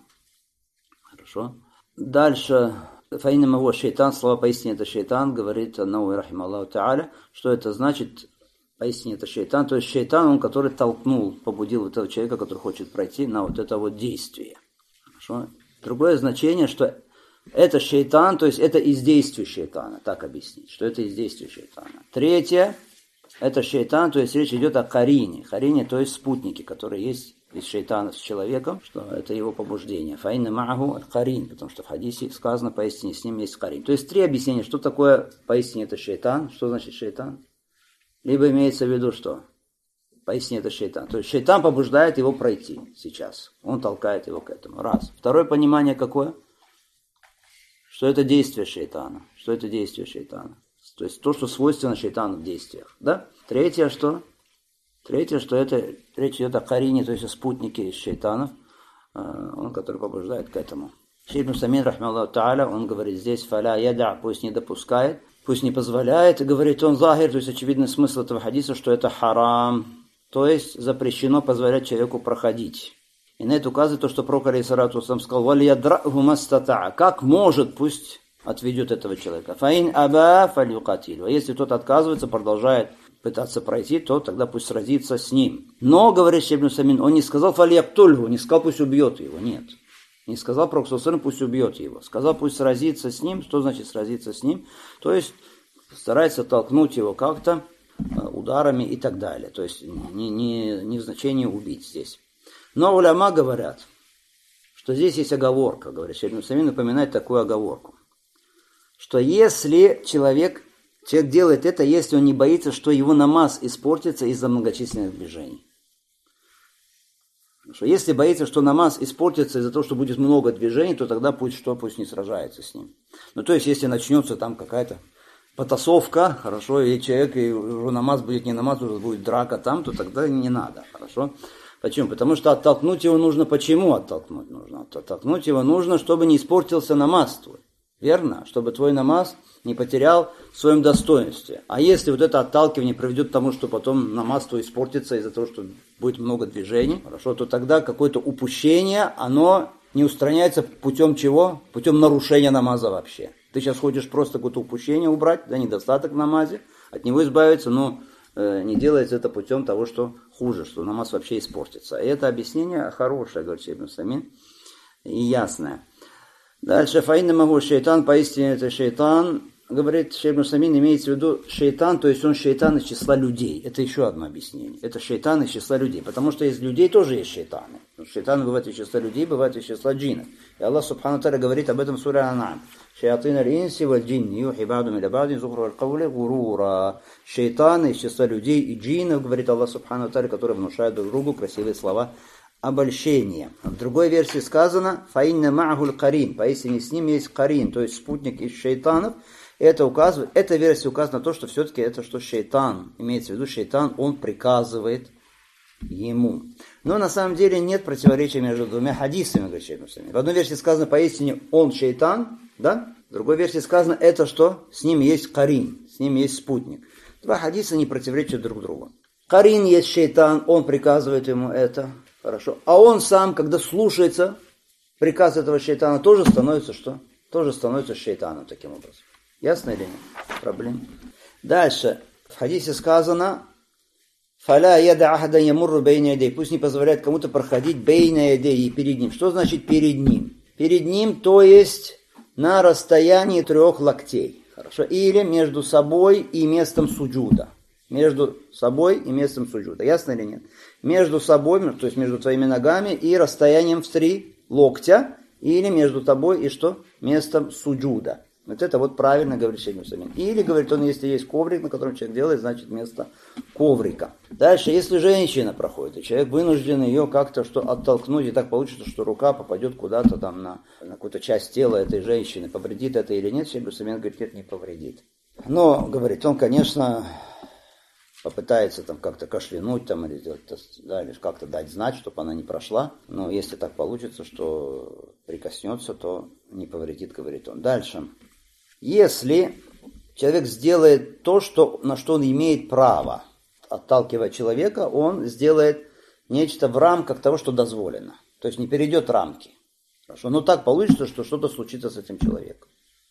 Хорошо. Дальше. Фаинам его шейтан, слова поистине это шейтан, говорит Ан-Навави рахимахуллаху та'аля, что это значит. Поистине это шейтан, то есть шейтан, он, который толкнул, побудил этого человека, который хочет пройти на вот это вот действие. Хорошо? Другое значение, что это шейтан, то есть это из действия шейтана, так объяснить, что это из действия шейтана. Третье, это шейтан, то есть речь идет о карине. Карине, то есть спутники, которые есть из шейтана с человеком, что это его побуждение. Фаинна мa'аху аль-карин, потому что в хадисе сказано, поистине с ним есть карин. То есть три объяснения, что такое поистине это шейтан, что значит шейтан. Либо имеется в виду, что поясни это шейтан. То есть шейтан побуждает его пройти сейчас. Он толкает его к этому. Раз. Второе понимание какое? Что это действие шейтана. Что это действие шейтана. То есть то, что свойственно шейтану в действиях. Да? Третье, что? Третье, что это речь идет о карине, то есть о спутнике из шейтанов, он, который побуждает к этому. Шейх ибн Самин, рахмаллаху та'аля, он говорит здесь, фаля яда, пусть не допускает, пусть не позволяет, и говорит он захир, то есть очевидный смысл этого хадиса, что это харам, то есть запрещено позволять человеку проходить. И на это указывает то, что пророк алейхиссалату вассалям сказал, «Валь ядраху мастатаа», как может, пусть отведет этого человека. «Фаин аба фалюкатилю», если тот отказывается, продолжает пытаться пройти, то тогда пусть сразится с ним. Но, говорит Шейх ибн Самин, он не сказал «фаль яктульху», не сказал «пусть убьет его», нет. Не сказал пророк саллаллаху алейхи ва саллям, пусть убьет его. Сказал, пусть сразится с ним. Что значит сразиться с ним? То есть старается толкнуть его как-то ударами и так далее. То есть не в значении убить здесь. Но уляма говорят, что здесь есть оговорка. Говорит, Шейх ибн Самин напоминает такую оговорку. Что если человек делает это, если он не боится, что его намаз испортится из-за многочисленных движений. Что если боится, что намаз испортится из-за того, что будет много движений, то тогда пусть не сражается с ним. Ну, то есть, если начнется там какая-то потасовка, хорошо, и человек, и уже намаз будет не намаз, уже будет драка там, то тогда не надо, хорошо. Почему? Потому что оттолкнуть его нужно. Почему оттолкнуть нужно? Оттолкнуть его нужно, чтобы не испортился намаз твой. Верно? Чтобы твой намаз не потерял в своем достоинстве. А если вот это отталкивание приведет к тому, что потом намаз твой испортится из-за того, что будет много движений, хорошо, то тогда какое-то упущение, оно не устраняется путем чего? Путем нарушения намаза вообще. Ты сейчас хочешь просто какое-то упущение убрать, да, недостаток в намазе, от него избавиться, но не делается это путем того, что хуже, что намаз вообще испортится. И это объяснение хорошее, говорит Шейх ибн Усаймин, и ясное. Дальше, фаинна магу шейтан, поистине это шейтан, говорит Шейх ибн Усаймин, имеется в виду шейтан, то есть он шейтан из числа людей. Это еще одно объяснение. Это шейтан из числа людей, потому что из людей тоже есть шейтаны. Шейтан бывает из числа людей, бывает из числа джиннов. И Аллах Субхану Тааля говорит об этом в суре Ан'ам. Шеятин аль-инси валь-джинни юхи ба'дум иля ба'дин зухру аль-каули гурура. Шейтаны из числа людей и джиннов, говорит Аллах Субхану Тааля, которые внушают друг другу красивые слова обольщения. В другой версии сказано «Фаинна ма'ахуль карин», поистине с ним есть карин, то есть спутник из шейтанов. Это указывает, эта версия указывает на то, что все-таки это что шейтан, имеется в виду шейтан, он приказывает ему. Но на самом деле нет противоречия между двумя хадисами, говорит Шейх ибн Усаймин. В одной версии сказано поистине он шейтан, да? В другой версии сказано это что? С ним есть карин, с ним есть спутник. Два хадиса не противоречат друг другу. Карин есть шейтан, он приказывает ему это. Хорошо. А он сам, когда слушается приказ этого шейтана, тоже становится что? Тоже становится шейтаном таким образом. Ясно или нет? Проблем. Дальше. В хадисе сказано «Фаля яда ахада ямурру бейна ядей». Пусть не позволяет кому-то проходить бейна ядей, перед ним. Что значит перед ним? Перед ним, то есть на расстоянии 3 локтей. Хорошо. Или между собой и местом суджуда. Между собой и местом суджуда. Ясно или нет? Между собой, то есть между твоими ногами и расстоянием в 3 локтя, или между тобой и что? Местом суджуда. Вот это вот правильно говорит Шейх ибн Усаймин. Или, говорит он, если есть коврик, на котором человек делает, значит вместо коврика. Дальше, если женщина проходит, и человек вынужден ее как-то что оттолкнуть, и так получится, что рука попадет куда-то там на какую-то часть тела этой женщины, повредит это или нет, Шейх ибн Усаймин говорит, это не повредит. Но, говорит он, конечно, попытается там как-то кашлянуть там, или сделать, да, или как-то дать знать, чтобы она не прошла. Но если так получится, что прикоснется, то не повредит, говорит он. Дальше. Если человек сделает то, на что он имеет право, отталкивая человека, он сделает нечто в рамках того, что дозволено. То есть не перейдет рамки. Хорошо. Но так получится, что что-то случится с этим человеком.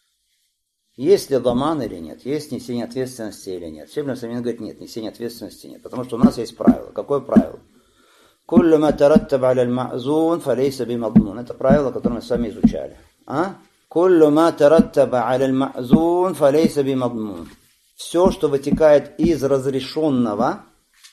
Есть ли даман или нет? Есть несение ответственности или нет? Шейх ибн Усаймин говорит, нет, несение ответственности нет. Потому что у нас есть правило. Какое правило? «Куллю ма тараттаб аля аль-ма'зун фалейса бимадмун». Это правило, которое мы сами изучали. «Куллю ма тараттаба аля аль-ма'зун фалейса бимадмун». Все, что вытекает из разрешенного,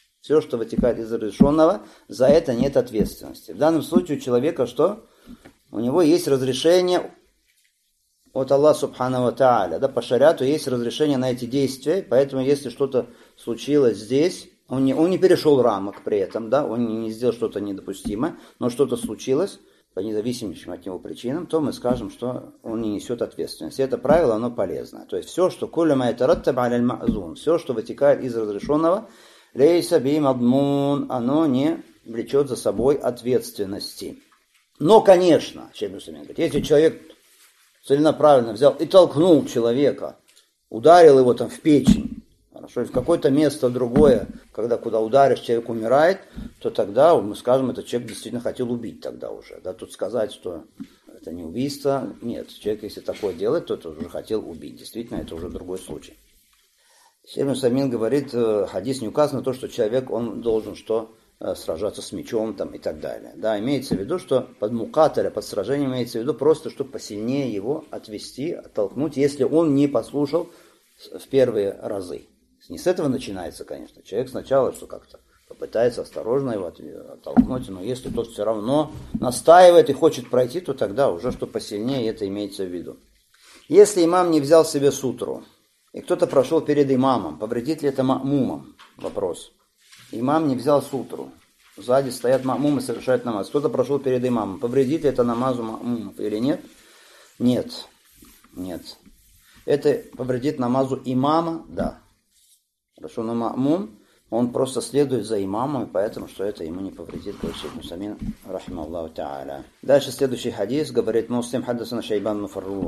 за это нет ответственности. В данном случае у человека что? У него есть разрешение от Аллаха Субхану ва Тааля. Да, по шариату есть разрешение на эти действия, поэтому если что-то случилось здесь, он не перешел рамок при этом, да, он не сделал что-то недопустимое, но что-то случилось, по независимым от него причинам, то мы скажем, что он не несет ответственности. Это правило, оно полезно. То есть все, что кулля ма ятараттаб аля аль-ма'зун, все, что вытекает из разрешенного, лейса бимадмун, оно не влечет за собой ответственности. Но, конечно, Шейх ибн Усаймин говорит, если человек целенаправленно взял и толкнул человека, ударил его там в печень, хорошо, в какое-то место другое, куда ударишь, человек умирает, то тогда мы скажем, этот человек действительно хотел убить тогда уже. Да, тут сказать, что это не убийство, нет, человек, если такое делает, то уже хотел убить. Действительно, это уже другой случай. Шейх ибн Усаймин говорит, хадис не указано на то, что человек, он должен что? Сражаться с мечом там, и так далее. Да, имеется в виду, что под мукаталя, под сражением имеется в виду просто, чтобы посильнее его отвести, оттолкнуть, если он не послушал в первые разы. Не с этого начинается, конечно. Человек сначала что как-то попытается осторожно его оттолкнуть, но если тот все равно настаивает и хочет пройти, то тогда уже что посильнее, это имеется в виду. Если имам не взял себе сутру, и кто-то прошел перед имамом, повредит ли это ма'мумам? Вопрос. Имам не взял сутру. Сзади стоят ма'мумы, совершают намаз. Кто-то прошел перед имамом. Повредит ли это намазу ма'мумов или нет? Нет. Нет. Это повредит намазу имама? Да. Хорошо, но ма'мум, он просто следует за имамом, и поэтому, что это ему не повредит, говорит Шейх ибн Усаймин, рахимахуллаху та'аля. Дальше следующий хадис, говорит Муслим, хаддасана Шайбан бин Фаррух.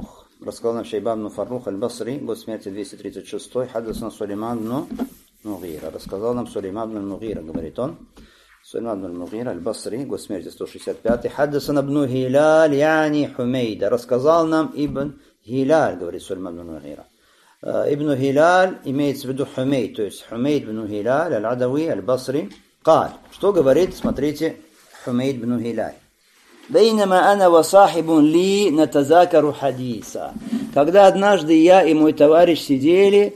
рассказал нам Шайбан бн Фаррух аль-Басри, год смерти 236, хаддасана Сулейман бн Мугира. Рассказал нам Сулейман бн Мугира, говорит он. Сулейман бн Мугира аль-Басри, год смерти 165, хаддасана бн Хиляль, яни Хумейда. Рассказал нам Ибн Хиляль, говорит Сулейман бн Мугира. Ибн Хиляль имеется в виду Хумейд, то есть Хумейд бн Хиляль аль-Адави аль-Басри. Каль. Что говорит, смотрите, Хумейд бн Хиляль. Бейнама ана ва сахибун ли натазакару хадиса. Когда однажды я и мой товарищ сидели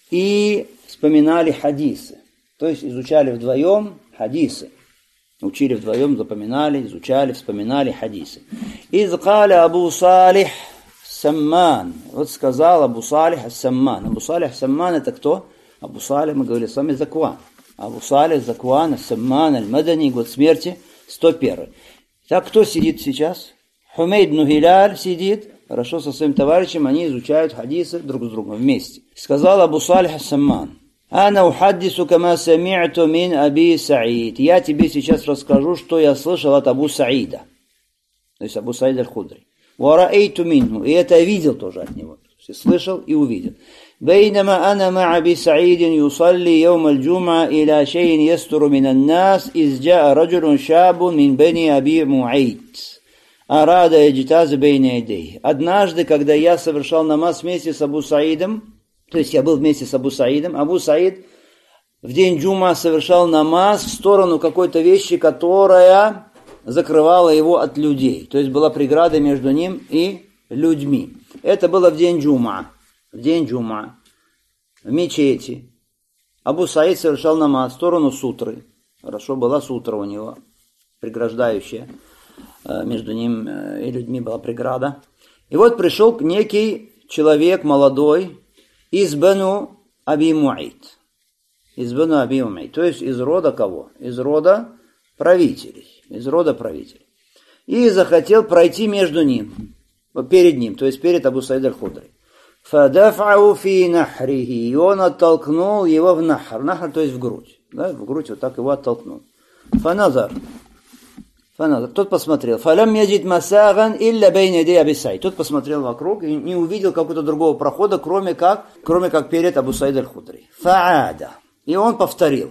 и вспоминали хадисы. То есть изучали вдвоем хадисы. Учили вдвоем, запоминали, изучали, вспоминали хадисы. Из каля Абу Салих Самман. Вот сказал Абу Салих Самман. Абу Салих Самман это кто? Абу Салих, мы говорили с вами, Закван. Абу Салих Закван Самман аль-Мадани, год смерти 101. Так, кто сидит сейчас? Хумейд бн Хиляль сидит, хорошо, со своим товарищем, они изучают хадисы друг с другом вместе. Сказал Абу Салих Самман: «Ана ухаддису кама сами'ту мин Аби Саид». Я тебе сейчас расскажу, что я слышал от Абу Саида. То есть Абу Саид аль-Худри. «Ва раэйту минху». И это видел тоже от него. Слышал и увидел. بينما أنا مع أبي سعيد يصلي يوم الجمعة إلى شيء يستر من الناس إذ جاء رجل شاب من بني أبي معيط أراد يجتاز بين يديه. Однажды, когда я совершал намаз вместе с Абу Саидом, то есть я был вместе с Абу Саидом, Абу Саид в день джума совершал намаз в сторону какой-то вещи, которая закрывала его от людей. То есть была преграда между ним и людьми. Это было в день джума. В день джума, в мечети, Абу Саид совершал намаз в сторону сутры. Хорошо, была сутра у него, преграждающая. Между ним и людьми была преграда. И вот пришел некий человек молодой из Бану Аби Муайт. Из Бану Аби Муайт. То есть из рода кого? Из рода правителей. Из рода правителей. И захотел пройти между ним, перед ним, то есть перед Абу Саид аль-Худри. Фадафау фи нахрихи. И он оттолкнул его в нахр. Нахр, то есть в грудь. Да, в грудь вот так его оттолкнул. Фаназар. Тот посмотрел. Фалям яджид масаган илля бейн ядей Аби Саид. Тот посмотрел вокруг и не увидел какого-то другого прохода, кроме как перед Абу Саид аль-Худри. Фаада. И он повторил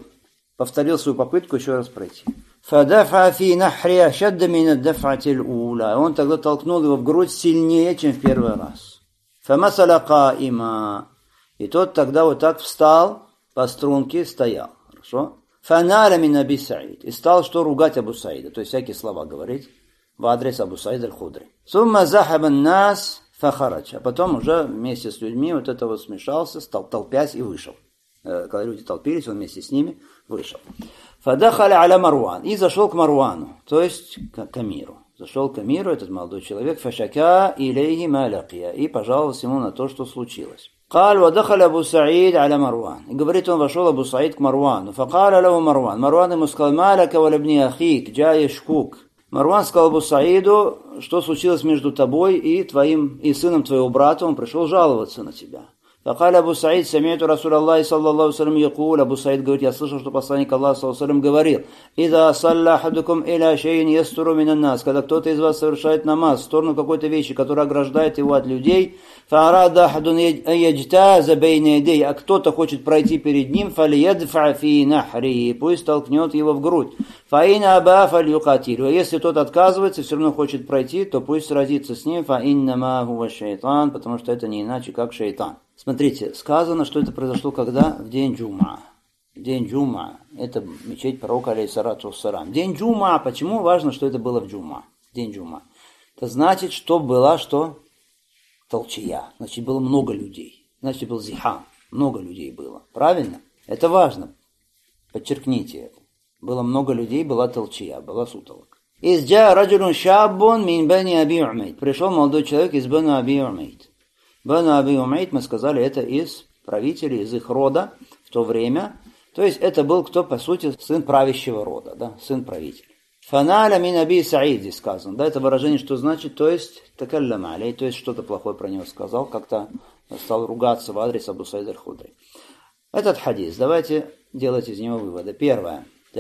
свою попытку еще раз пройти. Фадафа фи нахри ашадда мин ад-даф'ати аль-ула. Он тогда толкнул его в грудь сильнее, чем в первый раз. Фамасаля каима. И тот тогда вот так встал, по струнке стоял. Хорошо? Фаналя мин Аби Саид. И стал что ругать Абу Саида. То есть всякие слова говорить в адрес Абу Саида аль-Худри. Сумма захабан нас фахарач. А потом уже вместе с людьми вот это вот смешался, стал толпясь и вышел. Когда люди толпились, он вместе с ними вышел. Фадахаля аля Марван. И зашел к Марвану. То есть к Амиру. Зашел к Амиру, этот молодой человек, фашака илейхи ма лакия, и пожаловался ему на то, что случилось. Каль ва дахаля Абу Саид аля Марван. И говорит, он вошел Абу Саид к Марвану. Факаля лаву Марван. Марван ему сказал: маляка ва лабни ахик, джай шкук. Марван сказал Абу Саиду: что случилось между тобой и сыном твоего брата, он пришел жаловаться на тебя. Факаля Абу Саид: сами'ту Расул Аллахи саллаллаху алейхи ва саллям якул. Абу Саид говорит: я слышал, что посланник Аллаха саллаллаху алейхи ва саллям говорил: «Иза салля ахадукум иля шейин ястуру минан нас». Когда кто-то из вас совершает намаз в сторону какой-то вещи, которая ограждает его от людей, фарада ахадун яджтаза бейна ядей, а кто-то хочет пройти перед ним, фалиядфа фи нахри, пусть толкнет его в грудь. Фаина аба фальюкатилю. Если тот отказывается, все равно хочет пройти, то пусть сразится с ним. Фаиннама хува шайтан, потому что это не иначе, как шайтан. Смотрите, сказано, что это произошло когда? В день джума. День джума. Это мечеть пророка алейхиссалату вассалам. День джума. Почему важно, что это было в джума? День джума. Это значит, что была что? Толчия. Значит, было много людей. Значит, был зихам. Много людей было. Правильно? Это важно. Подчеркните это. Было много людей, была толчия, была сутолок. Изджа раджулун шаббун мин бани Аби Умейт. Пришел молодой человек из Бану Аби Умейт. Бану Аби Умейт, мы сказали, это из правителей, из их рода в то время. То есть это был кто, по сути, сын правящего рода, да, сын правителя. Фаналя мин Аби Саид, здесь сказано. Да, это выражение, что значит, то есть, такаллама алей, то есть что-то плохое про него сказал, как-то стал ругаться в адрес Абу Саид аль-Худри. Этот хадис, давайте делать из него выводы. Первое. Это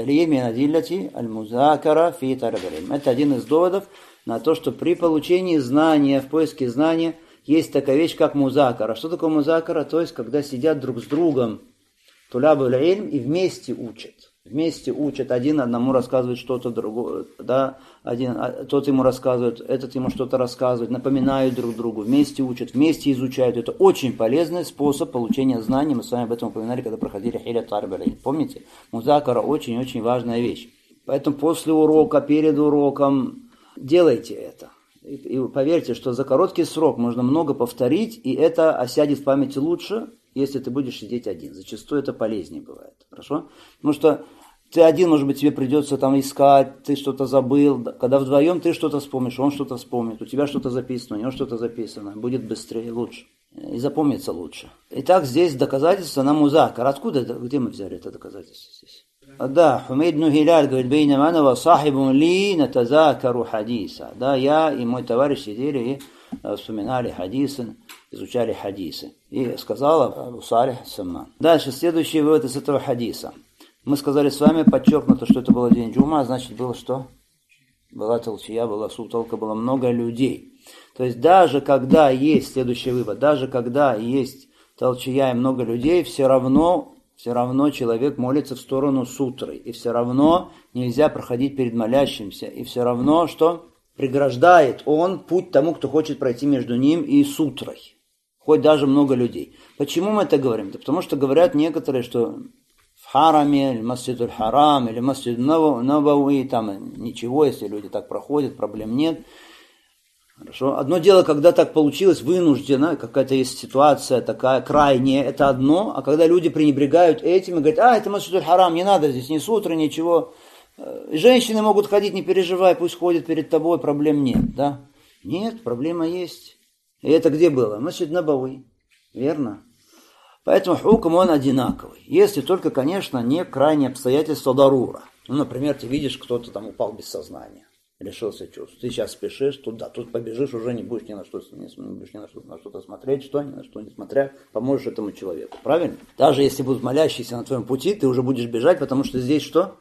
один из доводов на то, что при получении знания, в поиске знания, есть такая вещь, как музакара. Что такое музакара? То есть, когда сидят друг с другом тулябуль илм и вместе учат. Вместе учат, один одному рассказывает что-то другое, да, тот ему рассказывает, этот ему что-то рассказывает, напоминают друг другу, вместе учат, вместе изучают. Это очень полезный способ получения знаний. Мы с вами об этом упоминали, когда проходили хиля талиб илм. Помните? Музакара очень-очень важная вещь. Поэтому после урока, перед уроком делайте это. И поверьте, что за короткий срок можно много повторить, и это осядет в памяти лучше, если ты будешь сидеть один. Зачастую это полезнее бывает. Хорошо? Потому что ты один, может быть, тебе придется там искать, ты что-то забыл. Когда вдвоем ты что-то вспомнишь, он что-то вспомнит, у тебя что-то записано, у него что-то записано. Будет быстрее, лучше. И запомнится лучше. Итак, здесь доказательство на музакар. Откуда это? Где мы взяли это доказательство здесь? Да, Хумейд ибн Гиляль говорит, бейна мана ва сахибун ли натазакару хадиса. Да, я и мой товарищ сидели и вспоминали хадисы, изучали хадисы. И сказала Абу Салих Самман. Дальше, следующий вывод из этого хадиса. Мы сказали с вами подчеркнуто, что это был день джума, значит было что? Была толчья, была сутолка, было много людей. То есть даже когда есть, следующий вывод, даже когда есть толчья и много людей, все равно человек молится в сторону сутры. И все равно нельзя проходить перед молящимся. И все равно, что преграждает он путь тому, кто хочет пройти между ним и сутрой. Хоть даже много людей. Почему мы это говорим? Да потому что говорят некоторые, что в хараме, или масджидуль харам, или масджид набауи, там ничего, если люди так проходят, проблем нет. Хорошо. Одно дело, когда так получилось, вынужденно, какая-то есть ситуация такая крайняя, это одно, а когда люди пренебрегают этим и говорят, это масджидуль харам, не надо здесь ни сутры, ничего. Женщины могут ходить, не переживай, пусть ходят перед тобой, проблем нет, да? Нет, проблема есть. И это где было? Масджид набауи, верно? Поэтому хукм он одинаковый. Если только, конечно, не крайние обстоятельства дарура. Ну, например, ты видишь, кто-то там упал без сознания, лишился чувств. Ты сейчас спешишь туда, тут побежишь, уже не будешь ни на что смотреть, ни на что не смотря, поможешь этому человеку. Правильно? Даже если будут молящиеся на твоем пути, ты уже будешь бежать, потому что здесь что?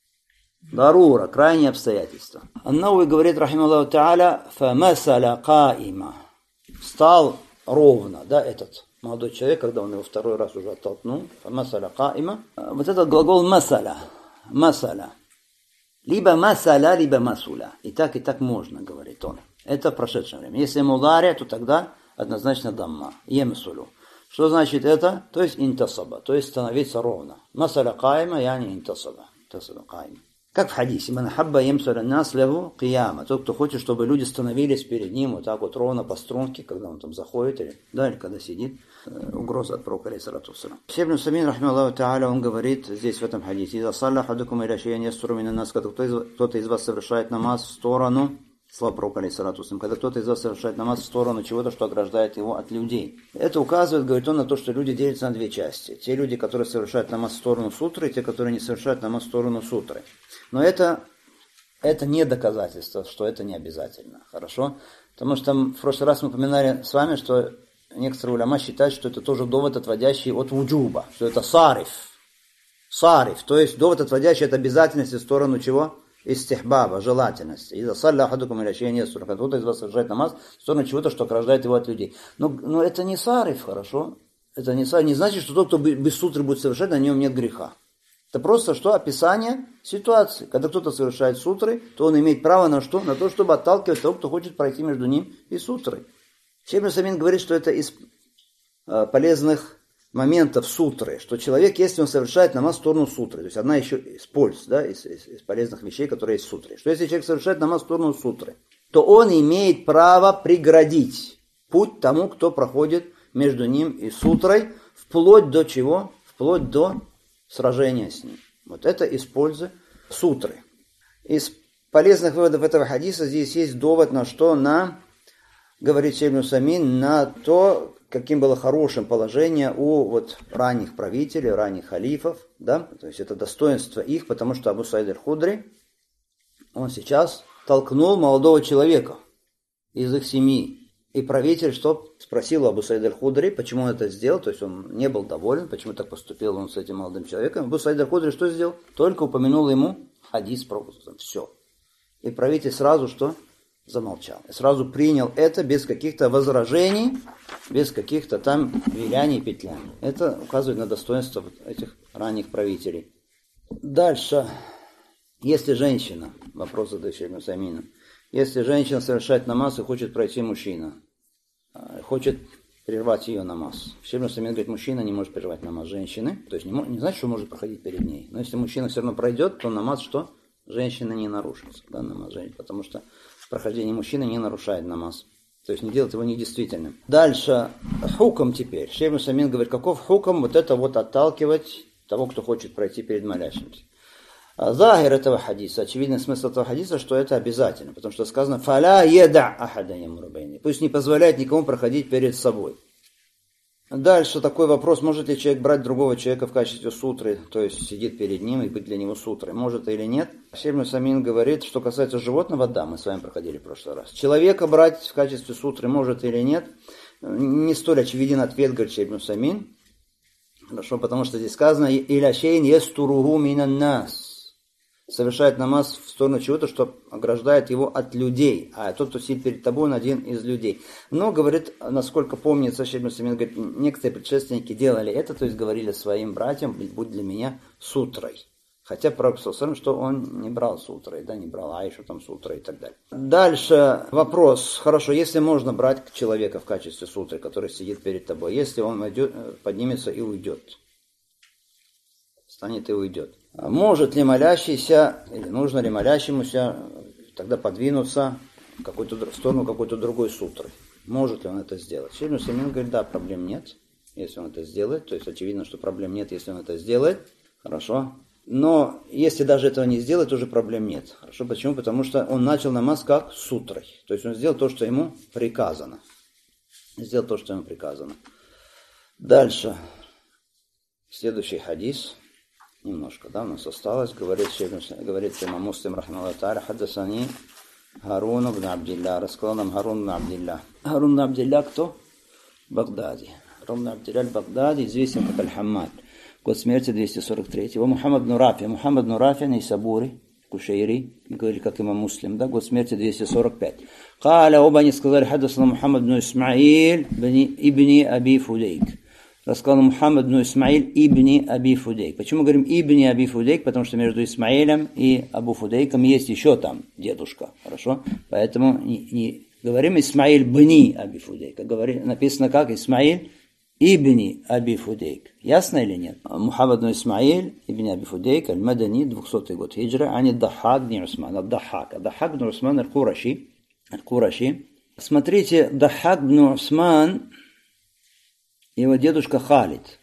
Дарура, крайние обстоятельства. Ан-Науи говорит, рахималлаху та'аля, фамасаля каима. Встал ровно, да, этот молодой человек, когда он его второй раз уже оттолкнул. Фамасаля каима. Вот этот глагол масаля. Масаля. Либо масаля, либо масуля. И так можно, говорит он. Это в прошедшем времени. Если мудари, то тогда однозначно дамма. Емсулю. Что значит это? То есть интасаба. То есть становиться ровно. Масаля каима, яни интасаба. Интасаба каима. Как в хадисе, «Ман хабба ямсуля нас лягу кияма». Тот, кто хочет, чтобы люди становились перед ним вот так вот ровно по струнке, когда он там заходит, или когда сидит, угроза от пророка, алейхиссалату вассалям. Шейх ибн Усаймин, рахимахуллаху та'аля, он говорит здесь в этом хадисе, «Иза салля ахадукум иля шей'ан ястуру мина нас», когда кто-то из вас совершает намаз в сторону, слава пророка, алейхиссалату вассалям, когда кто-то из вас совершает намаз в сторону чего-то, что ограждает его от людей. Это указывает, говорит он, на то, что люди делятся на две части. Те люди, которые совершают намаз в сторону сутры, и те, которые не совершают намаз в сторону сутры. Но это не доказательство, что это не обязательно. Хорошо? Потому что в прошлый раз мы упоминали с вами, что некоторые уляма считают, что это тоже довод, отводящий от вуджуба, что это сариф. Сариф, то есть довод, отводящий от обязательности в сторону чего? Истихбаба, желательности. Иза салля ахадукум иля шей'ин ястур. Когда кто-то из вас совершает намаз в сторону чего-то, что ограждает его от людей. Но это не сариф, хорошо? Это не значит, что тот, кто без сутры будет совершать, на нем нет греха. Это просто что? Описание ситуации. Когда кто-то совершает сутры, то он имеет право на что? На то, чтобы отталкивать того, кто хочет пройти между ним и сутрой. Шейх ибн Усаймин говорит, что это из полезных моментов сутры, что человек, если он совершает намаз в сторону сутры, то есть одна еще из польз, да, из полезных вещей, которые есть в сутре, что если человек совершает намаз в сторону сутры, то он имеет право преградить путь тому, кто проходит между ним и сутрой, вплоть до чего? Вплоть до сражения с ним. Вот это из пользы сутры. Из полезных выводов этого хадиса здесь есть довод на что? Говорит шейх ибн Усаймин, на то, каким было хорошим положение у ранних правителей, ранних халифов, да, то есть это достоинство их, потому что Абу Саид аль-Худри, он сейчас толкнул молодого человека из их семьи. И правитель спросил у Абу Саид аль-Худри, почему он это сделал, то есть он не был доволен, почему так поступил он с этим молодым человеком. Абу Саид аль-Худри что сделал? Только упомянул ему хадис про все. И правитель сразу что? замолчал. И сразу принял это без каких-то возражений, без каких-то там виляний, петляний. Это указывает на достоинство вот этих ранних правителей. Дальше, если женщина, вопрос задающий Ибн Усаймину, если женщина совершает намаз и хочет пройти мужчина, хочет прервать ее намаз. Ибн Усаймин говорит, мужчина не может прервать намаз женщины, то есть не значит, что может проходить перед ней. Но если мужчина все равно пройдет, то намаз что? Женщина не нарушится, да, намаз женщины, потому что прохождение мужчины не нарушает намаз. То есть не делает его недействительным. Дальше, хуком теперь. Шейх Ибн Усаймин говорит, каков хуком? Вот это вот отталкивать того, кто хочет пройти перед молящимся. Захир этого хадиса, очевидный смысл этого хадиса, что это обязательно, потому что сказано «Фаля еда ахада ямуру байни». Пусть не позволяет никому проходить перед собой. Дальше такой вопрос, может ли человек брать другого человека в качестве сутры, то есть сидит перед ним и быть для него сутрой, может или нет. Шейх Ибн Усаймин говорит, что касается животного, да, мы с вами проходили в прошлый раз. Человека брать в качестве сутры может или нет, не столь очевиден ответ, говорит Шейх Ибн Усаймин. Хорошо, потому что здесь сказано «Иля шейн естуругу минан нас». Совершает намаз в сторону чего-то, что ограждает его от людей. А тот, кто сидит перед тобой, он один из людей. Но, говорит, насколько помнится, Шейх Ибн Усаймин говорит, некоторые предшественники делали это, то есть говорили своим братьям, будь для меня сутрой. Хотя пророк сказал, что он не брал сутрой, да, не брал Аишу там сутрой и так далее. Дальше вопрос. Хорошо, если можно брать человека в качестве сутры, который сидит перед тобой, если он поднимется и уйдет, встанет и уйдет. Может ли молящийся, или нужно ли молящемуся тогда подвинуться в сторону какой-то другой сутры? Может ли он это сделать? Шейх Ибн Усаймин говорит, да, проблем нет, если он это сделает. То есть очевидно, что проблем нет, если он это сделает. Хорошо. Но если даже этого не сделать, тоже проблем нет. Хорошо. Почему? Потому что он начал намаз как сутрой. То есть он сделал то, что ему приказано. Сделал то, что ему приказано. Дальше. Следующий хадис. Немножко, да, у нас осталось. Говорит имам Муслим, рахмаллаху тааля, хаддасани Харун ибн Абдилля. Рассказал нам Харун ибн Абдилля. Харун ибн Абдилля кто? Багдади. Харун ибн Абдилля Багдади, известен как Аль-Хаммад. Год смерти 243. Его Мухаммад ибн Рафи. Мухаммад ибн Рафи, Найсабури, Кушейри, говорили как имам Муслим, да, год смерти 245. Каля, оба они сказали, хаддасана Мухаммад ибн Исмаиль ибн Аби Фудейк. Рассказал Мухаммад ибн Исмаиль ибн Аби Фудейк. Почему говорим ибн Аби Фудейк? Потому что между Исмаилем и Абу Фудейком есть еще там дедушка. Хорошо? Поэтому не говорим Исмаиль бни Аби Фудейк. Написано как Исмаиль ибн Аби Фудейк. Ясно или нет? Мухаммад ибн Исмаиль ибн Аби Фудейк, аль-Мадани, 200 год хиджра, ани Дахак ибн Усман. Дахак ибн Усман аль-Кураши. Смотрите, Дахак ибн Усман, его дедушка Халид.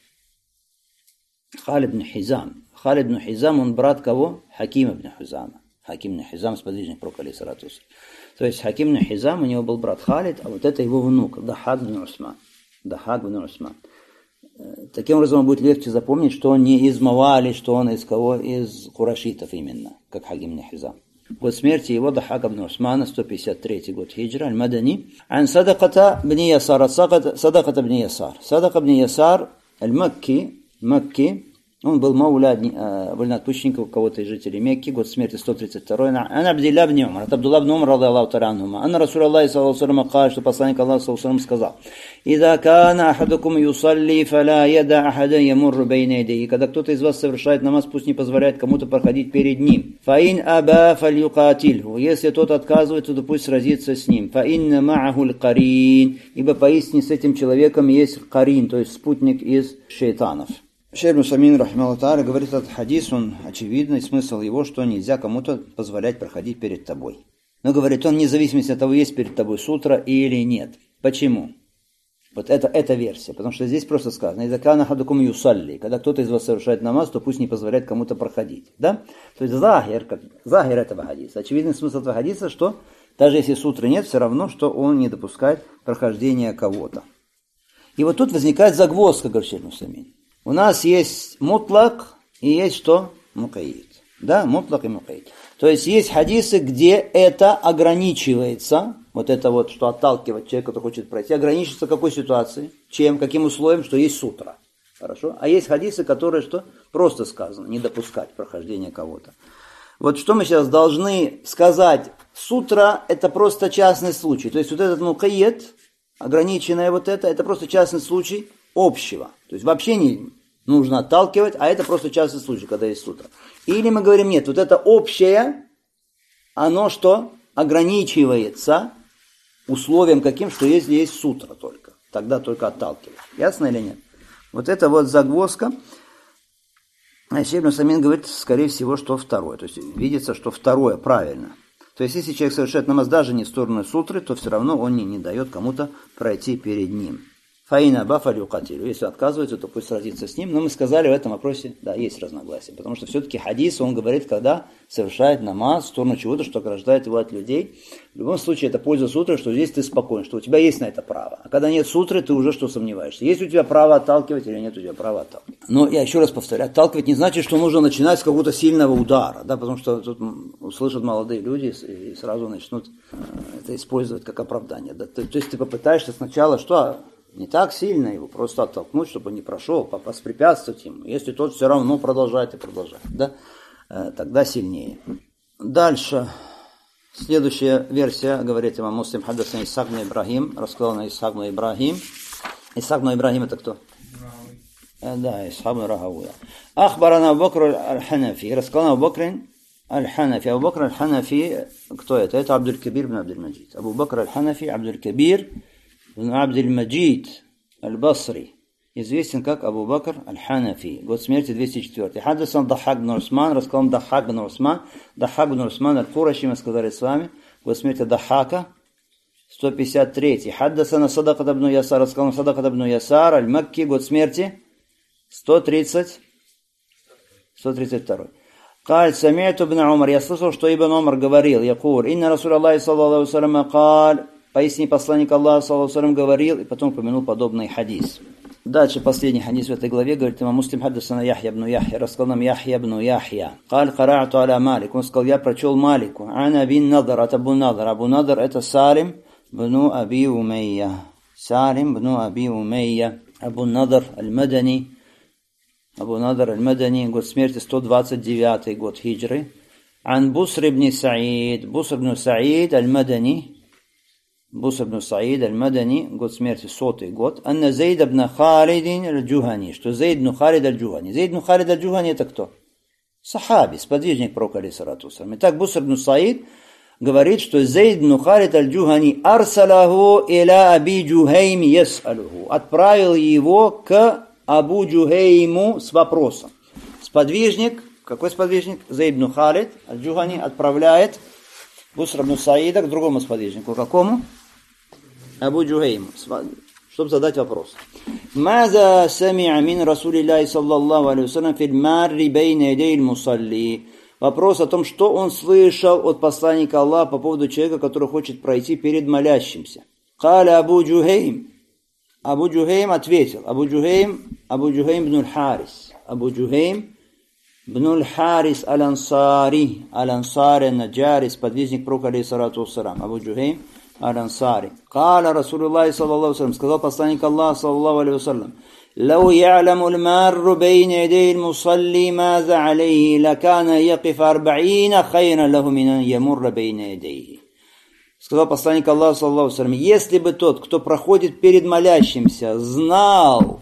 Халид ибн Хизам. Халид ибн Хизам, он брат кого? Хакима ибн Хизама. Хаким ибн Хизам, сподвижник пророка алейхиссалату вассалям. То есть Хаким ибн Хизам, у него был брат Халид, а вот это его внук, Дахак ибн Усман. Дахак ибн Усман. Таким образом, будет легче запомнить, что он не из Мавали, что он из кого? Из Курашитов именно, как Хаким ибн Хизам. Год смерти его Дахак ибн Усмана, 153 год хиджра, аль-Мадани. Ан Садаката ибн Ясар. Садаката ибн Ясар. Садака ибн Ясар, аль-Макки. Он был мауля, вольноотпущенник у кого-то из жителей Мекки, год смерти 132. Ан Абдилля ибн Умар. От Абдулла ибн Умар, рады Аллаху та'аля анхума. Анна Расул Аллахи саллаллаху алейхи ва саллям сказал, что посланник Аллаха саллаллаху алейхи ва саллям сказал: «Иза кана ахадукум юсалли, фаля яда ахадан ямурру бейна ядейхи». Когда кто-то из вас совершает намаз, пусть не позволяет кому-то проходить перед ним. Фаин аба фальюкатильху. Если тот отказывается, то пусть сразится с ним. Фаинна ма'аху аль-карин. Ибо поистине с этим человеком есть карин, то есть спутник из шейтанов. Шейх Ибн Усаймин, рахмаллаху тааля, говорит, этот хадис, он очевидный, смысл его, что нельзя кому-то позволять проходить перед тобой. Но говорит он, вне зависимости от того, есть перед тобой сутра или нет. Почему? Вот это версия, потому что здесь просто сказано, «Иза кана ахадукум юсалли», когда кто-то из вас совершает намаз, то пусть не позволяет кому-то проходить. Да? То есть захир этого хадиса. Очевидный смысл этого хадиса, что даже если сутры нет, все равно, что он не допускает прохождения кого-то. И вот тут возникает загвоздка, говорит Шейх Ибн Усаймин. У нас есть мутлак и есть что? Мукаид. Да, мутлак и мукаид. То есть есть хадисы, где это ограничивается, вот это вот, что отталкивать человека, кто хочет пройти, ограничивается какой ситуацией, чем, каким условием, что есть сутра. Хорошо? А есть хадисы, которые что? Просто сказано, не допускать прохождения кого-то. Вот что мы сейчас должны сказать. Сутра – это просто частный случай. То есть вот этот мукайет, ограниченное вот это просто частный случай общего. То есть вообще не нужно отталкивать, а это просто частный случай, когда есть сутра. Или мы говорим, нет, вот это общее, оно что? Ограничивается условием каким, что если есть сутра только. Тогда только отталкивать. Ясно или нет? Вот это вот загвоздка. А Ибн Усаймин говорит, скорее всего, что второе. То есть видится, что второе правильно. То есть если человек совершает намаз даже не в сторону сутры, то все равно он не дает кому-то пройти перед ним. Фаина бафаль юкатилю. Если отказывается, то пусть сразится с ним. Но мы сказали в этом вопросе, да, есть разногласия. Потому что все-таки хадис, он говорит, когда совершает намаз в сторону чего-то, что ограждает его от людей. В любом случае, это польза сутры, что здесь ты спокоен, что у тебя есть на это право. А когда нет сутры, ты уже что сомневаешься? Есть у тебя право отталкивать или нет у тебя права отталкивать? Но я еще раз повторяю, отталкивать не значит, что нужно начинать с какого-то сильного удара. Да, потому что тут услышат молодые люди и сразу начнут это использовать как оправдание. Да, то есть ты попытаешься сначала что? Не так сильно его просто оттолкнуть, чтобы он не прошел, воспрепятствовать ему. Если тот все равно продолжает и продолжает, да, тогда сильнее. Дальше. Следующая версия, говорит имам Муслим, хаддасан Исхак бн Ибрахим, рассказал на Исхак бн Ибрахим. Исхак бн Ибрахим это кто? Да, Исхак бн Рахауя. Ахбарана Абу Бакр аль-Ханафи, рассказал Абу Бакр аль-Ханафи. Абу Бакр аль-Ханафи, кто это? Это Абдуль-Кабир бн Абдуль-Маджид. Абу Бакр аль-Ханафи, Абдуль-Кабир бн Абдуль-Маджид аль-Басри, известен как Абу Бакр аль-Ханафи. Год смерти 204. Хаддасан Дахак бн Усман, рассказал Дахак бн Усман. Дахак бн Усман аль-Кураши, мы сказали с вами. Год смерти Дахака 153. Хаддасан Садакат бн Ясар, рассказал Садакат бн Ясар аль-Макки. Год смерти 132. Каль сами'ту ибн Умар, я слышал, что Ибн Умар говорил, якур, инна Расуль Аллахи саллаллаху алейхи ва саллям каль, поистине посланник Аллаха саллаллаху алейхи ва саллям говорил, и потом упомянул подобный хадис. Дальше последний хадис в этой главе, говорит имам Муслим, хаддасана Яхья бн Яхья, рассказал нам Яхья бн Яхья. Каль кара'ту аля Малик, он сказал, я прочел Малику, ана бин Надар, от Абу Надар. Абу Надар это Салим бн Аби Умейя. Салим бн Аби Умейя. Абу Надар аль-Мадани. Абу Надар аль-Мадани, год смерти 129 год хиджры. Ан Буср ибн Саид. Буср ибн Саид аль-Мадани. Буср ибн Саид аль-Мадани, год смерти 100 год. Анна Зейд ибн Халид аль-Джухани. Что Зейд ибн Халид аль-Джухани. Зейд ибн Халид аль-Джухани это кто? Сахаби, сподвижник пророка алейхиссалату вассалям. Итак, Буср ибн Саид говорит, что Зейд ибн Халид аль-Джухани арсалаху иля Аби Джухейм ясалуху. Отправил его к Абу Джухейму с вопросом. Сподвижник, какой сподвижник? Зейд ибн Халид аль-Джухани отправляет Буср ибн Саида к другому сподвижнику. Какому? Абу Джухейму, чтобы задать вопрос. Маза сами'а мин Расулиллахи саллаллаху алейхи ва саллям фил марри бейна ядей мусалли. Вопрос о том, что он слышал от посланника Аллаха по поводу человека, который хочет пройти перед молящимся. Каля Абу Джухейм. Абу Джухейм ответил. Абу Джухейм бн аль-Харис. Абу Джухейм бн аль-Харис аль-Ансари. Аль-Ансари наджари, сподвижник пророка алейхиссалату вассалям. Абу Джухейм аль-Ансари. Каля Расулуллахи саллаллаху алейхи ва саллям. Сказал посланник Аллаха саллаллаху алейхи ва саллям. لو يعلم المار بين يدي المصلي ماذا عليه لكان يقف 40 خيرا له من أن يمر بين يديه. Сказал посланник Аллаха саллаллаху алейхи ва саллям, если бы тот, кто проходит перед молящимся, знал,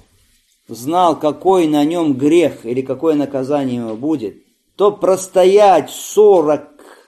какой на нем грех или какое наказание ему будет, то простоять 40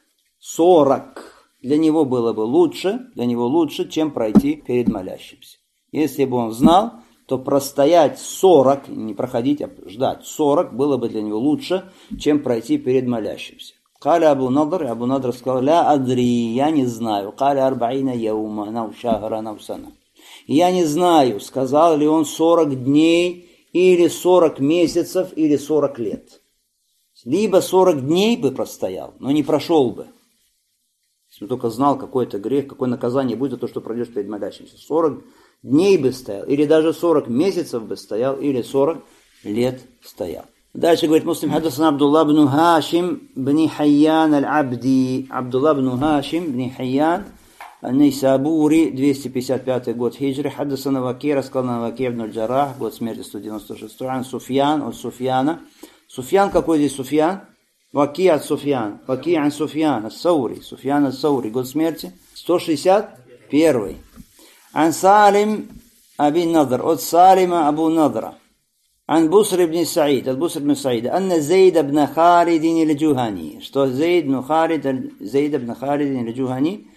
для него было бы лучше, чем пройти перед молящимся. Если бы он знал, то простоять 40, не проходить, а ждать 40 было бы для него лучше, чем пройти перед молящимся. Каля Абу Надр сказал, ля адри, я не знаю. Каля арбаина яума, нау шахара, нау сана. Я не знаю, сказал ли он 40 дней, или 40 месяцев, или 40 лет. Либо 40 дней бы простоял, но не прошел бы. Если бы только знал, какой это грех, какое наказание будет за то, что пройдешь перед молящимся. 40 дней бы стоял, или даже 40 месяцев бы стоял, или 40 лет стоял. Дальше говорит Муслим, хаддасан Абдулла бн Хашим бн Хайян аль-Абди. Абдулла бн Хашим бн Хайян аль-Нейсабури, 255 год хиджры. Хаддасан Ваки, рассказал Ваки бн аль-Джарах, год смерти 196. Ан Суфьян, от Суфьяна. Суфьян, какой здесь Суфьян? Ваки от Суфьян. Ваки ан Суфьян. Ас-Саури. Суфьян ас-Саури. Год смерти 161. Ан Салим Аби Надр. От Салима Абу Надра. Ан Буср ибн Саид. От Буср ибн Саида. Анна Зейд ибн Халидин иль-Джухани. Что Зейд ибн Халид иль-Джухани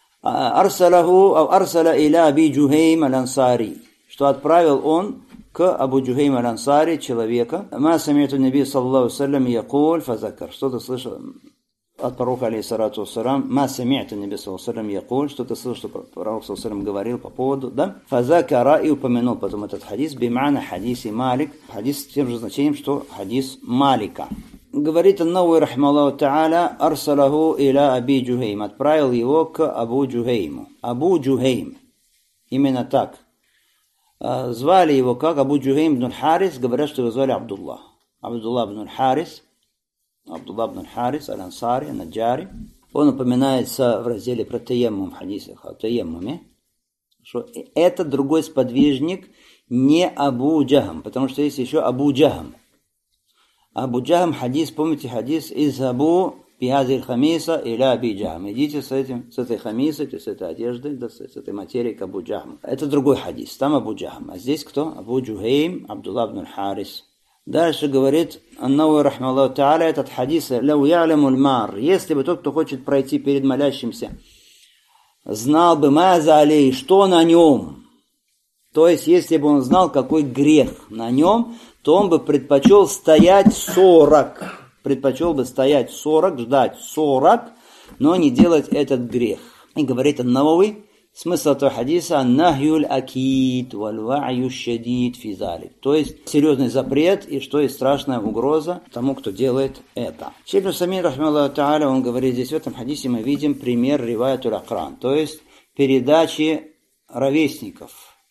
арсала иля Аби Джухейм аль-Ансари. Что отправил он к Абу Джухейм аль-Ансари, человека. Ма сами'ту наби саллаллаху алейхи ва саллям якуль фазакар. Что-то слышал от пророка алейхиссалату вассалям. Ма сами'ту наби саллаллаху алейхи ва саллям якуль. Что-то слышал, что пророк саллаллаху алейхи ва саллям говорил по поводу, да? Фазакара, и упомянул потом этот хадис, бимана хадиси Малик. Хадис с тем же значением, что хадис Малика. Говорит Ан-Навави рахимахуллаху та'аля, арсалаху иля Аби Джухейм. Отправил его к Абу Джухейму. Абу Джухейм. Именно так. Звали его как Абу Джухейм ибн Харис, говорят, что его звали Абдуллах. Абдуллах ибн Харис, аль-Ансари, Наджари. Он упоминается в разделе про таяммум, в хадисах о таяммуме, что это другой сподвижник, не Абу Джахам, потому что есть еще Абу Джахам. Абу Джахам хадис, помните хадис, изхабу бихазиль хамиса иля Аби Джахам. Идите с этой хамисой, то есть с этой одеждой, да, с этой материей к Абу Джахам. Это другой хадис, там Абу Джахам. А здесь кто? Абу Джухейм, Абдуллах ибн Харис. Дальше говорит Ан-Навави рахимахуллаху та'аля, этот хадис, лау я'лямуль мар, если бы тот, кто хочет пройти перед молящимся, знал бы маза алей, что на нем, то есть если бы он знал, какой грех на нем, то он бы предпочел стоять 40. Предпочел бы стоять 40, ждать 40, но не делать этот грех. И говорит Ан-Навави, смысл этого хадиса, нахюль акид валь ва'ю шадид фи залик. То есть серьезный запрет и что есть страшная угроза тому, кто делает это. Шейх ибн Усаймин рахимахуллаху та'аля, он говорит, здесь в этом хадисе мы видим пример риваятуль акран, то есть передачи ровесников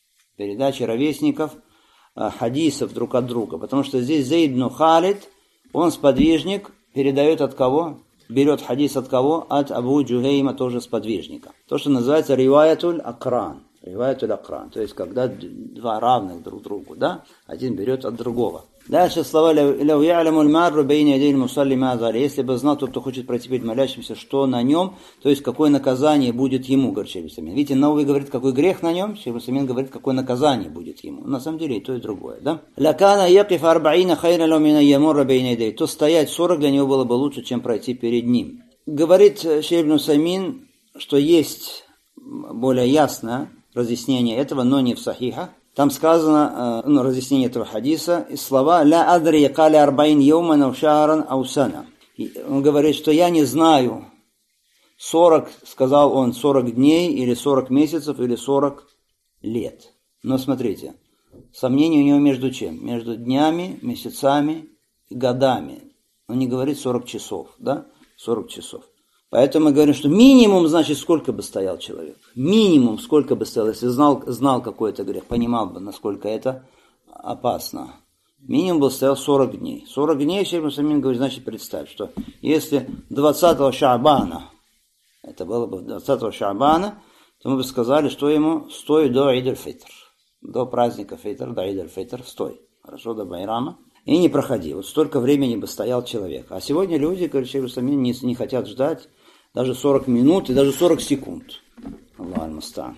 хадисов друг от друга, потому что здесь Зейд ибн Халид, он сподвижник, передает от кого? Берет хадис от кого? От Абу Джухейма, тоже сподвижника. То, что называется риваятуль акран. То есть, когда два равных друг другу, да? Один берет от другого. Дальше слова «Ляу я'лямуль марру бейна ядейль мусалли ма зали». Если бы знал тот, кто хочет пройти перед молящимся, что на нем, то есть, какое наказание будет ему, говорит шейх ибн Усаймин. Видите, Навави говорит, какой грех на нем, шейх ибн Усаймин говорит, какое наказание будет ему. На самом деле и то, и другое, да? «Лякана якиф арбаина хайра лау мина ямурра бейна ядейль». То стоять 40 для него было бы лучше, чем пройти перед ним. Говорит шейх ибн Усаймин, что есть более ясно разъяснение этого, но не в сахихах. Там сказано, разъяснение этого хадиса, и слова «Ля адри кали арбаин йоман ау шахран ау сана». Он говорит, что я не знаю, 40, сказал он, 40 дней, или 40 месяцев, или 40 лет. Но смотрите, сомнение у него между чем? Между днями, месяцами и годами. Он не говорит 40 часов, да? 40 часов. Поэтому мы говорим, что минимум, значит, сколько бы стоял человек. Минимум, сколько бы стоял, если знал какой-то грех, понимал бы, насколько это опасно. Минимум бы стоял 40 дней. 40 дней, шейх ибн Усаймин говорит, значит, представь, что если 20-го Шаабана, это было бы 20-го Шаабана, то мы бы сказали, что ему стой до Ид-аль-Фитр. До праздника Фитр, до Ид-аль-Фитр, стой. Хорошо, до Байрама. И не проходи. Вот столько времени бы стоял человек. А сегодня люди, говорит шейх ибн Усаймин, не хотят ждать даже 40 минут и даже 40 секунд. Аллах аль-муста'ан.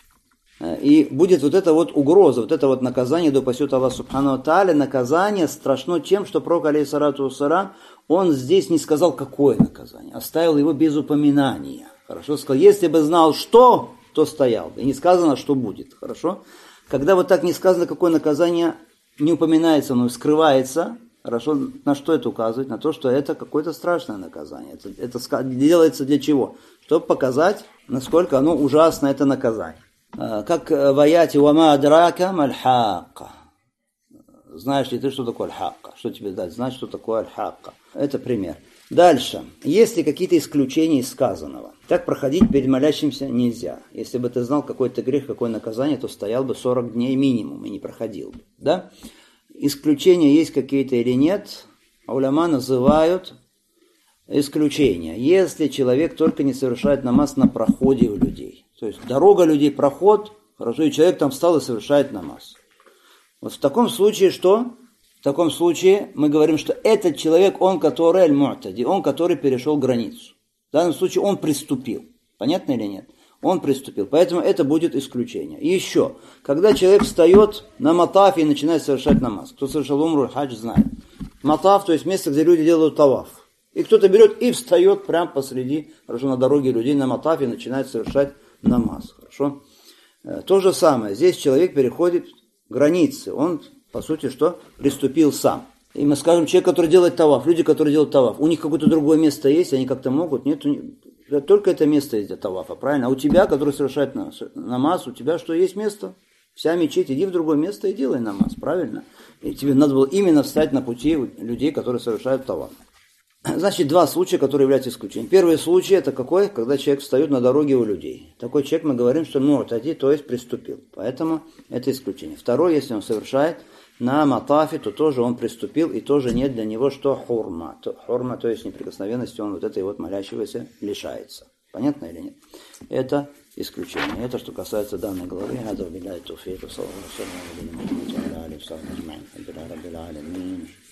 И будет вот эта вот угроза, вот это вот наказание, да упасет Аллах субхану ва тааля, наказание страшно тем, что пророк, алейхиссалату вассалям, он здесь не сказал, какое наказание, оставил его без упоминания. Хорошо, сказал, если бы знал, что, то стоял бы. И не сказано, что будет. Хорошо? Когда вот так не сказано, какое наказание, не упоминается, но скрывается, хорошо, на что это указывает? На то, что это какое-то страшное наказание. Это делается для чего? Чтобы показать, насколько оно ужасно, это наказание. Как в аяте «Вама адрака маль-хакка». Знаешь ли ты, что такое аль-хакка? Что тебе дать? Знать, что такое аль-хакка. Это пример. Дальше. Есть ли какие-то исключения из сказанного? Так проходить перед молящимся нельзя. Если бы ты знал какой-то грех, какое наказание, то стоял бы 40 дней минимум и не проходил бы. Да? Исключения есть какие-то или нет? Уляма называют исключения. Если человек только не совершает намаз на проходе у людей. То есть дорога людей, проход, хорошо, и человек там встал и совершает намаз. Вот в таком случае что? В таком случае мы говорим, что этот человек, он который аль-му'тади, он который перешел границу. В данном случае он приступил. Понятно или нет? Он приступил. Поэтому это будет исключение. И еще, когда человек встает на матафе и начинает совершать намаз. Кто совершал умру, хадж знает. Матаф, то есть место, где люди делают таваф. И кто-то берет и встает прямо посреди, хорошо, на дороге людей на матафе и начинает совершать намаз. Хорошо? То же самое. Здесь человек переходит границы. Он, по сути, что? Приступил сам. И мы скажем, человек, который делает таваф, люди, которые делают таваф, у них какое-то другое место есть, они как-то могут, нет, только это место есть для тавафа, правильно? А у тебя, который совершает намаз, у тебя что, есть место? Вся мечеть, иди в другое место и делай намаз, правильно? И тебе надо было именно встать на пути людей, которые совершают таваф. Значит, два случая, которые являются исключением. Первый случай, это какой? Когда человек встает на дороге у людей. Такой человек, мы говорим, что му'тади, то есть приступил. Поэтому это исключение. Второй, если он совершает на матафе, то тоже он приступил, и тоже нет для него что хурма. Хурма, то есть неприкосновенности, он вот этой вот молящегося лишается. Понятно или нет? Это исключение. Это что касается данной главы.